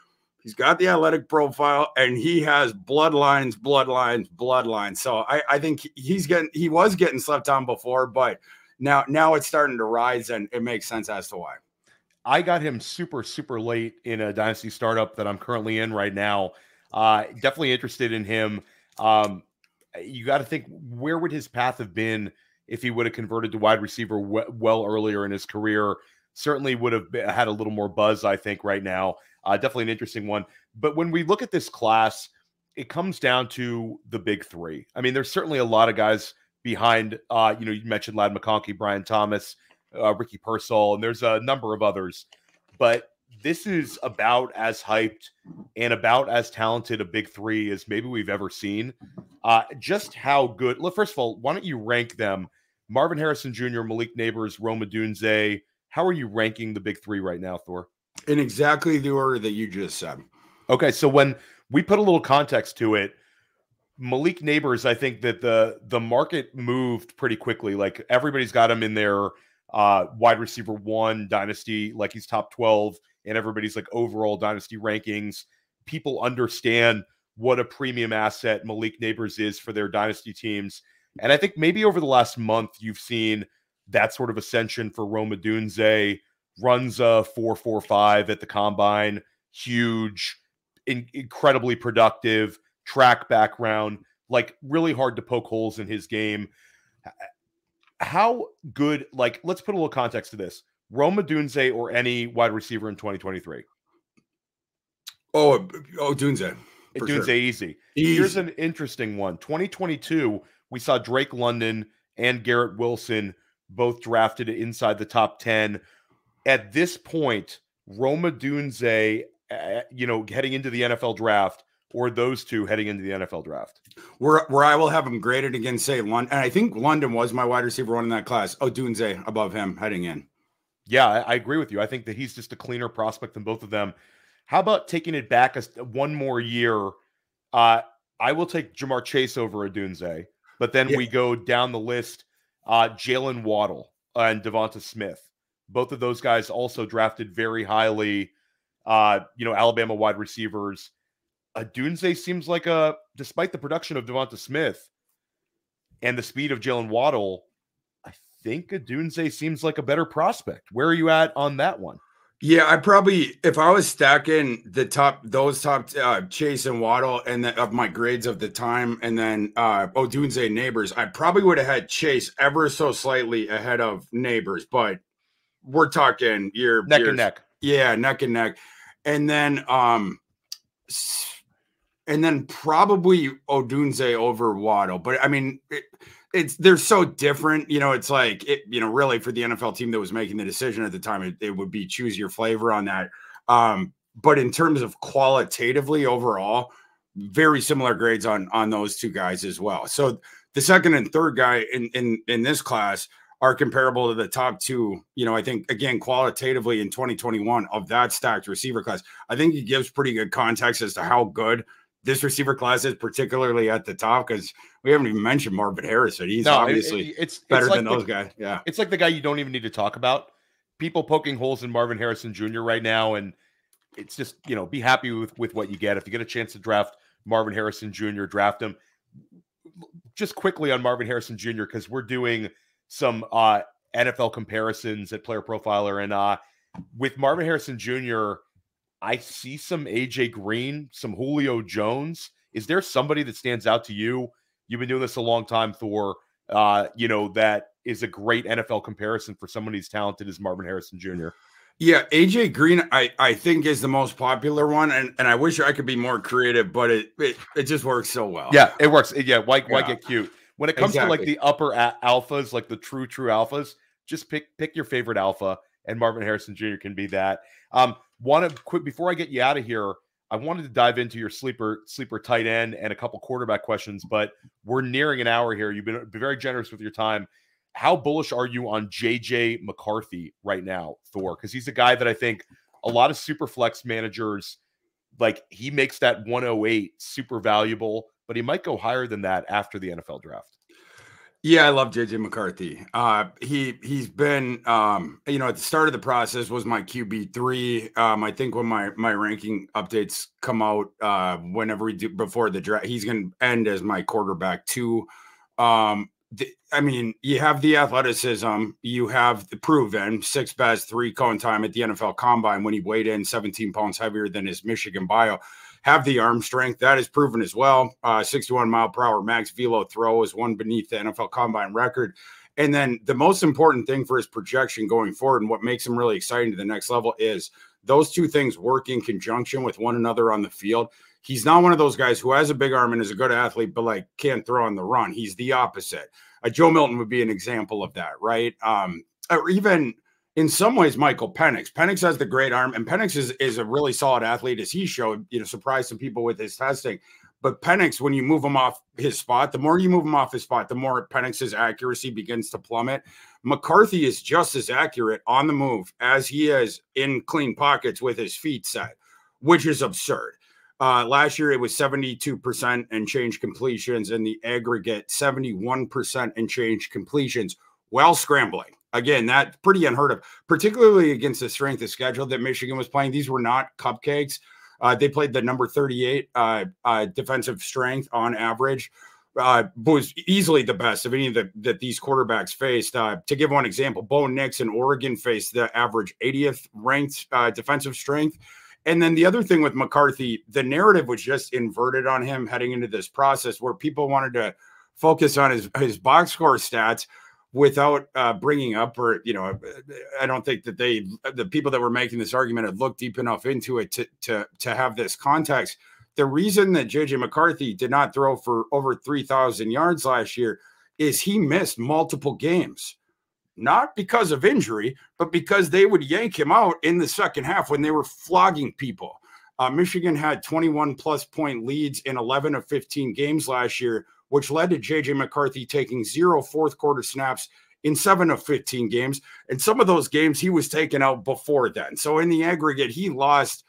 He's got the athletic profile, and he has bloodlines, bloodlines, bloodlines. So I, I think he's getting, he was getting slept on before, but now, now it's starting to rise, and it makes sense as to why. I got him super, super late in a dynasty startup that I'm currently in right now. Uh, definitely interested in him. Um, you got to think, where would his path have been if he would have converted to wide receiver w- well earlier in his career? Certainly would have been, had a little more buzz, I think, right now. Uh, definitely an interesting one. But when we look at this class, it comes down to the big three. I mean, there's certainly a lot of guys behind, uh, you know, you mentioned Ladd McConkey, Brian Thomas, uh, Ricky Pearsall, and there's a number of others. But this is about as hyped and about as talented a big three as maybe we've ever seen. Uh, just how good. Look, first of all, why don't you rank them? Marvin Harrison Junior, Malik Nabers, Rome Odunze. How are you ranking the big three right now, Thor? In exactly the order that you just said. Okay, so when we put a little context to it, Malik Nabers, I think that the the market moved pretty quickly. Like, everybody's got him in their uh, wide receiver one dynasty, like he's top twelve, and everybody's like overall dynasty rankings. People understand what a premium asset Malik Nabers is for their dynasty teams. And I think maybe over the last month, you've seen that sort of ascension for Rome Odunze. Runs a four four five at the combine, huge, in, incredibly productive, track background, like really hard to poke holes in his game. How good, like, let's put a little context to this. Rome Odunze or any wide receiver in twenty twenty-three? Oh, Odunze. Odunze sure. easy. easy. Here's an interesting one. twenty twenty-two, we saw Drake London and Garrett Wilson both drafted inside the top ten. At this point, Rome Odunze, uh, you know, heading into the N F L draft, or those two heading into the N F L draft? Where where I will have him graded against, say, London. And I think London was my wide receiver one in that class. Odunze above him heading in. Yeah, I, I agree with you. I think that he's just a cleaner prospect than both of them. How about taking it back a, one more year? Uh, I will take Jamar Chase over Odunze, but then yeah. we go down the list. Uh, Jalen Waddle and Devonta Smith. Both of those guys also drafted very highly, uh, you know, Alabama wide receivers. Odunze seems like a, despite the production of Devonta Smith and the speed of Jalen Waddle, I think Odunze seems like a better prospect. Where are you at on that one? Yeah, I probably, if I was stacking the top, those top uh, Chase and Waddle and the, of my grades of the time, and then uh, Odunze and Nabers, I probably would have had Chase ever so slightly ahead of Nabers, but we're talking you're neck you're, and neck. Yeah, neck and neck. And then um and then probably Odunze over Waddle. But I mean, it, it's they're so different. You know, it's like it, you know, really for the N F L team that was making the decision at the time, it, it would be choose your flavor on that. Um, but in terms of qualitatively overall, very similar grades on on those two guys as well. So the second and third guy in in in this class are comparable to the top two, you know, I think, again, qualitatively in twenty twenty-one of that stacked receiver class. I think it gives pretty good context as to how good this receiver class is, particularly at the top, because we haven't even mentioned Marvin Harrison. He's no, obviously it, it, it's, better it's like than those the, guys. Yeah. It's like the guy you don't even need to talk about. People poking holes in Marvin Harrison Junior right now, and it's just, you know, be happy with, with what you get. If you get a chance to draft Marvin Harrison Junior, draft him. Just quickly on Marvin Harrison Junior, because we're doing some uh, N F L comparisons at Player Profiler. And uh, with Marvin Harrison Junior, I see some A J Green, some Julio Jones. Is there somebody that stands out to you? You've been doing this a long time, Thor, uh, you know, that is a great N F L comparison for someone as talented as Marvin Harrison Junior Yeah, A J Green, I, I think is the most popular one, and, and I wish I could be more creative, but it it, it just works so well. Yeah, it works. Yeah, why, why yeah. get cute? When it comes exactly. to like the upper a- alphas, like the true, true alphas, just pick pick your favorite alpha, and Marvin Harrison Junior can be that. Um, want to quick before I get you out of here, I wanted to dive into your sleeper sleeper tight end and a couple quarterback questions, but we're nearing an hour here. You've been very generous with your time. How bullish are you on J J McCarthy right now, Thor? Because he's a guy that I think a lot of super flex managers, like, he makes that one oh eight super valuable, but he might go higher than that after the N F L draft. Yeah, I love J J McCarthy. Uh, he he's been, um, you know, at the start of the process was my Q B three. Um, I think when my my ranking updates come out, uh, whenever we do before the draft, he's going to end as my quarterback two. Um, the, I mean, you have the athleticism, you have the proven six best three cone time at the N F L Combine when he weighed in seventeen pounds heavier than his Michigan bio. Have the arm strength that is proven as well. Uh, sixty-one mile per hour max velo throw is one beneath the N F L Combine record. And then the most important thing for his projection going forward and what makes him really exciting to the next level is those two things work in conjunction with one another on the field. He's not one of those guys who has a big arm and is a good athlete, but like can't throw on the run. He's the opposite. Uh, Joe Milton would be an example of that, right? Um, or even in some ways, Michael Penix. Penix has the great arm, and Penix is, is a really solid athlete, as he showed, you know, surprised some people with his testing. But Penix, when you move him off his spot, the more you move him off his spot, the more Penix's accuracy begins to plummet. McCarthy is just as accurate on the move as he is in clean pockets with his feet set, which is absurd. Uh, last year, it was seventy-two percent and change completions, and the aggregate seventy-one percent and change completions while scrambling. Again, that's pretty unheard of, particularly against the strength of schedule that Michigan was playing. These were not cupcakes. Uh, they played the number thirty-eight uh, uh, defensive strength on average, uh, was easily the best of any that, that these quarterbacks faced. Uh, to give one example, Bo Nix in Oregon faced the average eightieth ranked uh, defensive strength. And then the other thing with McCarthy, the narrative was just inverted on him heading into this process where people wanted to focus on his, his box score stats without uh, bringing up, or, you know, I don't think that they, the people that were making this argument had looked deep enough into it to, to, to have this context. The reason that J J McCarthy did not throw for over three thousand yards last year is he missed multiple games, not because of injury, but because they would yank him out in the second half when they were flogging people. Uh, Michigan had twenty-one plus point leads in eleven of fifteen games last year, which led to J J McCarthy taking zero fourth quarter snaps in seven of fifteen games. And some of those games he was taken out before then. So in the aggregate, he lost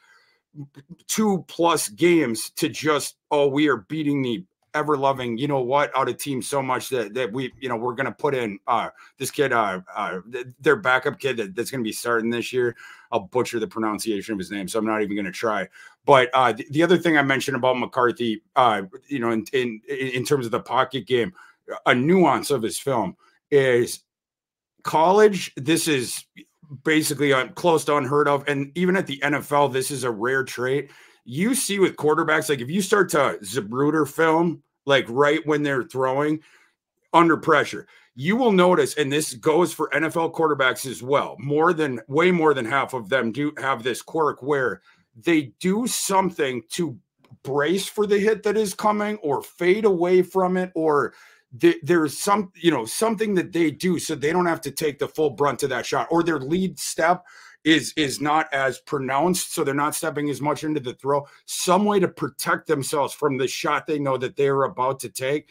two plus games to just, oh, we are beating the ever loving, you know what, out of team so much that, that we, you know, we're going to put in uh, this kid, uh, uh, their backup kid that, that's going to be starting this year. I'll butcher the pronunciation of his name, so I'm not even going to try. But uh, the, the other thing I mentioned about McCarthy, uh, you know, in, in in terms of the pocket game, a nuance of his film is college. This is basically uh, close to unheard of. And even at the N F L, this is a rare trait. You see with quarterbacks, like if you start to Zapruder film, like right when they're throwing under pressure, you will notice, and this goes for N F L quarterbacks as well, more than way more than half of them do have this quirk where they do something to brace for the hit that is coming or fade away from it, or th- there's some, you know, something that they do so they don't have to take the full brunt of that shot, or their lead step is is not as pronounced, so they're not stepping as much into the throw. Some way to protect themselves from the shot they know that they're about to take.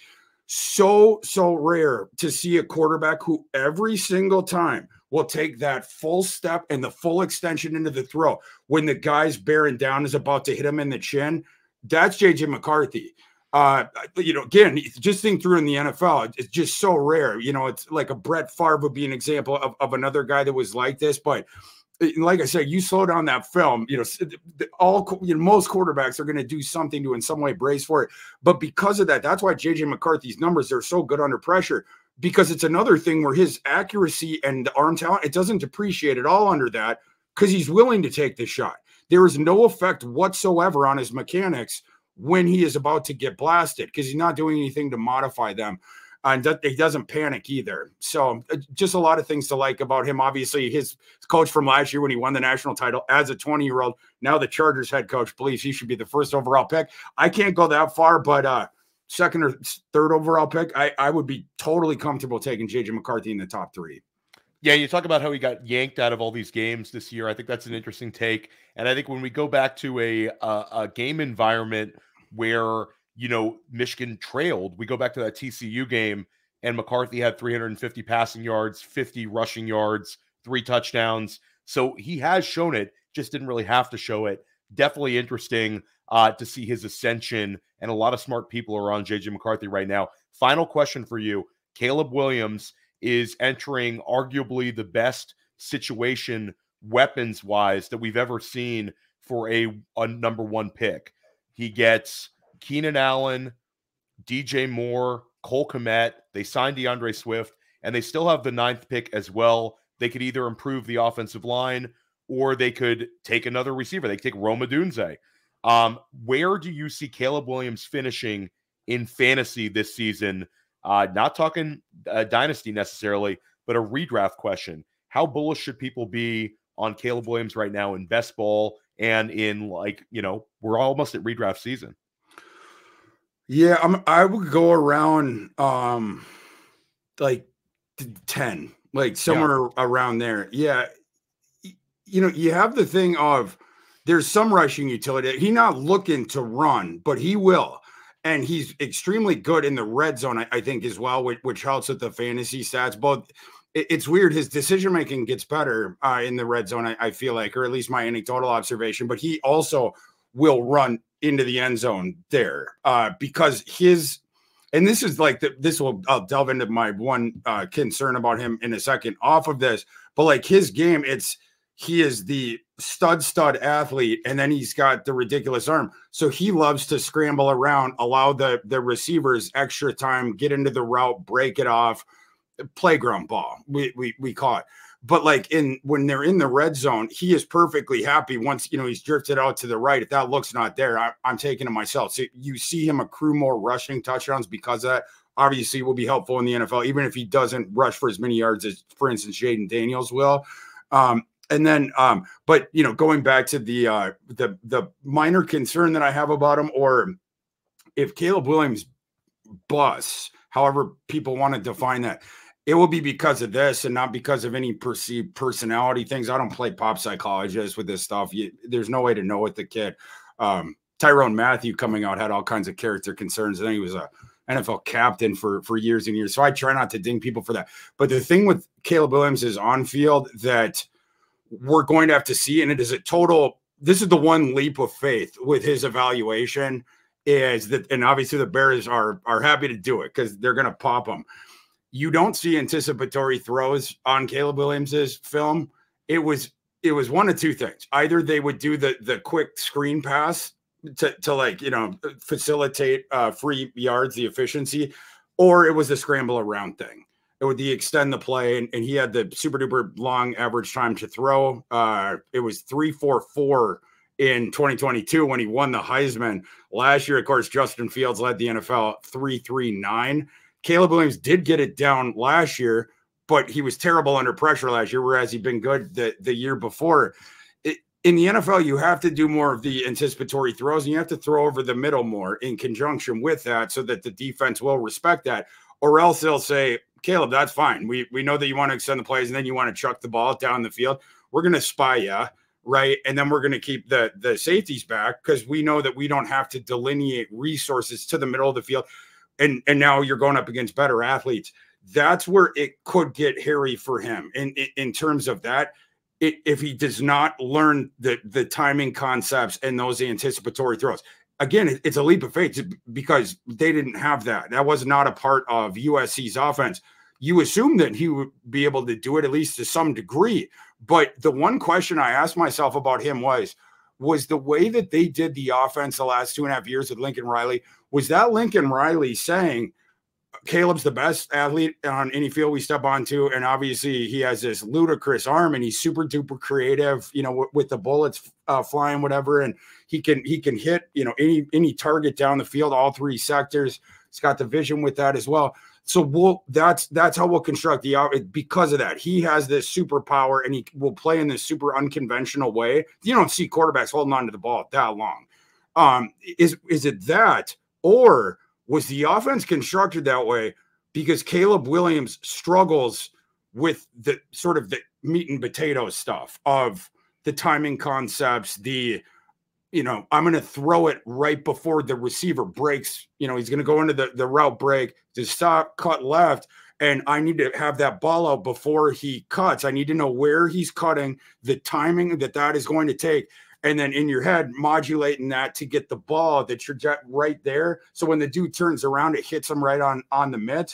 So, so rare to see a quarterback who every single time will take that full step and the full extension into the throw when the guy's bearing down is about to hit him in the chin. That's J J McCarthy. Uh, you know, again, just think through in the N F L, it's just so rare. You know, it's like a Brett Favre would be an example of, of another guy that was like this, but like I said, you slow down that film, you know, all, you know, most quarterbacks are going to do something to in some way brace for it. But because of that, that's why J J McCarthy's numbers are so good under pressure, because it's another thing where his accuracy and the arm talent, it doesn't depreciate at all under that because he's willing to take the shot. There is no effect whatsoever on his mechanics when he is about to get blasted because he's not doing anything to modify them. And that he doesn't panic either. So just a lot of things to like about him. Obviously, his coach from last year when he won the national title as a twenty-year-old, now the Chargers head coach believes he should be the first overall pick. I can't go that far, but uh, second or third overall pick, I, I would be totally comfortable taking J J McCarthy in the top three. Yeah, you talk about how he got yanked out of all these games this year. I think that's an interesting take. And I think when we go back to a a, a game environment where – you know, Michigan trailed. We go back to that T C U game, and McCarthy had three hundred fifty passing yards, fifty rushing yards, three touchdowns. So he has shown it, just didn't really have to show it. Definitely interesting uh, to see his ascension, and a lot of smart people are on J J McCarthy right now. Final question for you. Caleb Williams is entering arguably the best situation weapons-wise that we've ever seen for a, a number one pick. He gets Keenan Allen, D J Moore, Cole Kmet. They signed DeAndre Swift, and they still have the ninth pick as well. They could either improve the offensive line or they could take another receiver. They could take Rome Odunze. Um, where do you see Caleb Williams finishing in fantasy this season? Uh, not talking uh, dynasty necessarily, but a redraft question. How bullish should people be on Caleb Williams right now in best ball and in, like, you know, we're almost at redraft season? Yeah, I'm, I would go around um, like ten, like somewhere yeah. around there. Yeah. You know, you have the thing of there's some rushing utility. He's not looking to run, but he will. And he's extremely good in the red zone, I, I think, as well, which, which helps with the fantasy stats. But it, it's weird. His decision-making gets better uh, in the red zone, I, I feel like, or at least my anecdotal observation. But he also will run into the end zone there uh, because his – and this is like the, – this will – I'll delve into my one uh, concern about him in a second off of this. But, like, his game, it's – he is the stud, stud athlete, and then he's got the ridiculous arm. So he loves to scramble around, allow the, the receivers extra time, get into the route, break it off, playground ball, we, we, we call it. But like in when they're in the red zone, he is perfectly happy once, you know, he's drifted out to the right. If that look's not there, I, I'm taking it myself. So you see him accrue more rushing touchdowns because of that. Obviously, will be helpful in the N F L, even if he doesn't rush for as many yards as, for instance, Jaden Daniels will. Um, And then, um, but you know, going back to the uh, the the minor concern that I have about him, or if Caleb Williams busts, however people want to define that, it will be because of this and not because of any perceived personality things. I don't play pop psychologist with this stuff. You, there's no way to know what the kid. Um, Tyrone Matthew coming out had all kinds of character concerns. I think he was a N F L captain for for years and years. So I try not to ding people for that. But the thing with Caleb Williams is on field that we're going to have to see, and it is a total, this is the one leap of faith with his evaluation is that, and obviously the Bears are, are happy to do it because they're going to pop them. You don't see anticipatory throws on Caleb Williams's film. It was, it was one of two things. Either they would do the, the quick screen pass to, to like, you know, facilitate uh, free yards, the efficiency, or it was a scramble around thing. It would the extend the play, and, and he had the super duper long average time to throw. Uh, it was three four four in twenty twenty-two when he won the Heisman. Last year, of course, Justin Fields led the N F L three three nine. Caleb Williams did get it down last year, but he was terrible under pressure last year, whereas he'd been good the, the year before. It, in the N F L, you have to do more of the anticipatory throws, and you have to throw over the middle more in conjunction with that so that the defense will respect that, or else they'll say, Caleb, that's fine. We we know that you want to extend the plays and then you want to chuck the ball down the field. We're going to spy you, right? And then we're going to keep the, the safeties back because we know that we don't have to delineate resources to the middle of the field. And, and now you're going up against better athletes. That's where it could get hairy for him in, in, in terms of that. It, if he does not learn the, the timing concepts and those anticipatory throws. Again, it's a leap of faith because they didn't have that. That was not a part of U S C's offense. You assume that he would be able to do it at least to some degree. But the one question I asked myself about him was, was the way that they did the offense the last two and a half years with Lincoln Riley, was that Lincoln Riley saying, Caleb's the best athlete on any field we step onto, and obviously he has this ludicrous arm, and he's super duper creative, you know, w- with the bullets uh, flying, whatever, and he can he can hit, you know, any any target down the field, all three sectors. He's got the vision with that as well. So we'll that's that's how we'll construct the out because of that. He has this superpower, and he will play in this super unconventional way. You don't see quarterbacks holding on to the ball that long. Um, is is it that, or was the offense constructed that way because Caleb Williams struggles with the sort of the meat and potatoes stuff of the timing concepts, the, you know, I'm going to throw it right before the receiver breaks. You know, he's going to go into the, the route break to stop, cut left, and I need to have that ball out before he cuts. I need to know where he's cutting, the timing that that is going to take. And then in your head, modulating that to get the ball, the trajectory right there. So when the dude turns around, it hits him right on, on the mitt.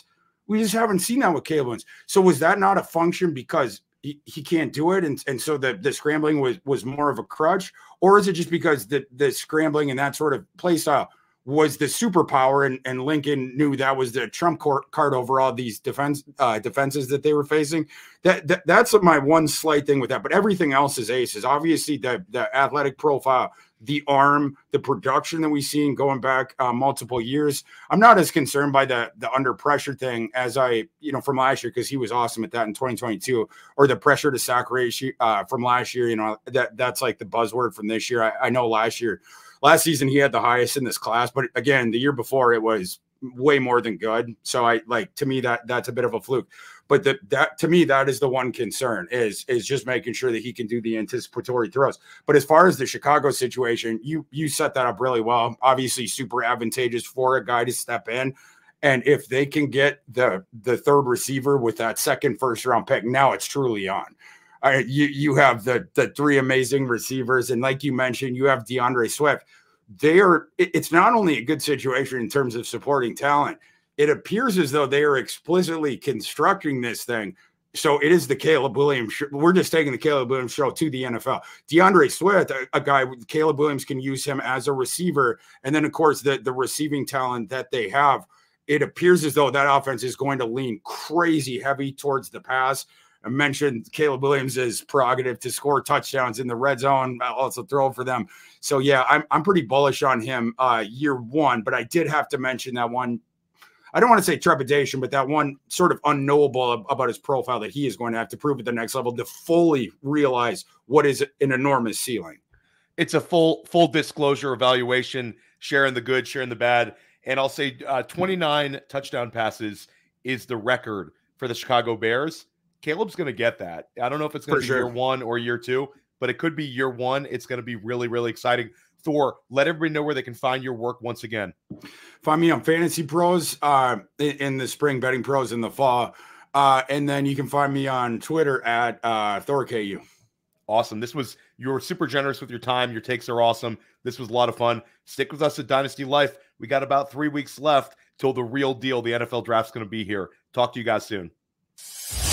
We just haven't seen that with Caleb Williams. So was that not a function because he, he can't do it, and and so the the scrambling was was more of a crutch, or is it just because the the scrambling and that sort of play style was the superpower, and, and Lincoln knew that was the trump card over all these defense uh, defenses that they were facing? That, that that's my one slight thing with that, but everything else is aces. Obviously, the the athletic profile, the arm, the production that we've seen going back uh, multiple years. I'm not as concerned by the the under pressure thing as I, you know, from last year, because he was awesome at that in twenty twenty-two, or the pressure to sack ratio uh, from last year. You know, that that's like the buzzword from this year. I, I know last year. Last season, he had the highest in this class, but again, the year before it was way more than good. So I like, to me, that that's a bit of a fluke, but the, that to me, that is the one concern is, is just making sure that he can do the anticipatory throws. But as far as the Chicago situation, you, you set that up really well, obviously super advantageous for a guy to step in. And if they can get the, the third receiver with that second first round pick, now it's truly on. Uh, you you have the the three amazing receivers, and like you mentioned, you have DeAndre Swift. They are. It, it's not only a good situation in terms of supporting talent. It appears as though they are explicitly constructing this thing. So it is the Caleb Williams. Show. We're just taking the Caleb Williams show to the N F L. DeAndre Swift, a, a guy, Caleb Williams can use him as a receiver, and then of course the the receiving talent that they have. It appears as though that offense is going to lean crazy heavy towards the pass. I mentioned Caleb Williams' prerogative to score touchdowns in the red zone, also throw for them. So, yeah, I'm I'm pretty bullish on him uh, year one, but I did have to mention that one. I don't want to say trepidation, but that one sort of unknowable about his profile that he is going to have to prove at the next level to fully realize what is an enormous ceiling. It's a full full disclosure evaluation, sharing the good, sharing the bad. And I'll say uh, twenty-nine touchdown passes is the record for the Chicago Bears. Caleb's going to get that. I don't know if it's going to be sure. year one or year two, but it could be year one. It's going to be really, really exciting. Thor, let everybody know where they can find your work once again. Find me on Fantasy Pros uh, in the spring, Betting Pros in the fall. Uh, and then you can find me on Twitter at uh, Thor K U. Awesome. This was, you were super generous with your time. Your takes are awesome. This was a lot of fun. Stick with us at Dynasty Life. We got about three weeks left till the real deal. The N F L draft's going to be here. Talk to you guys soon.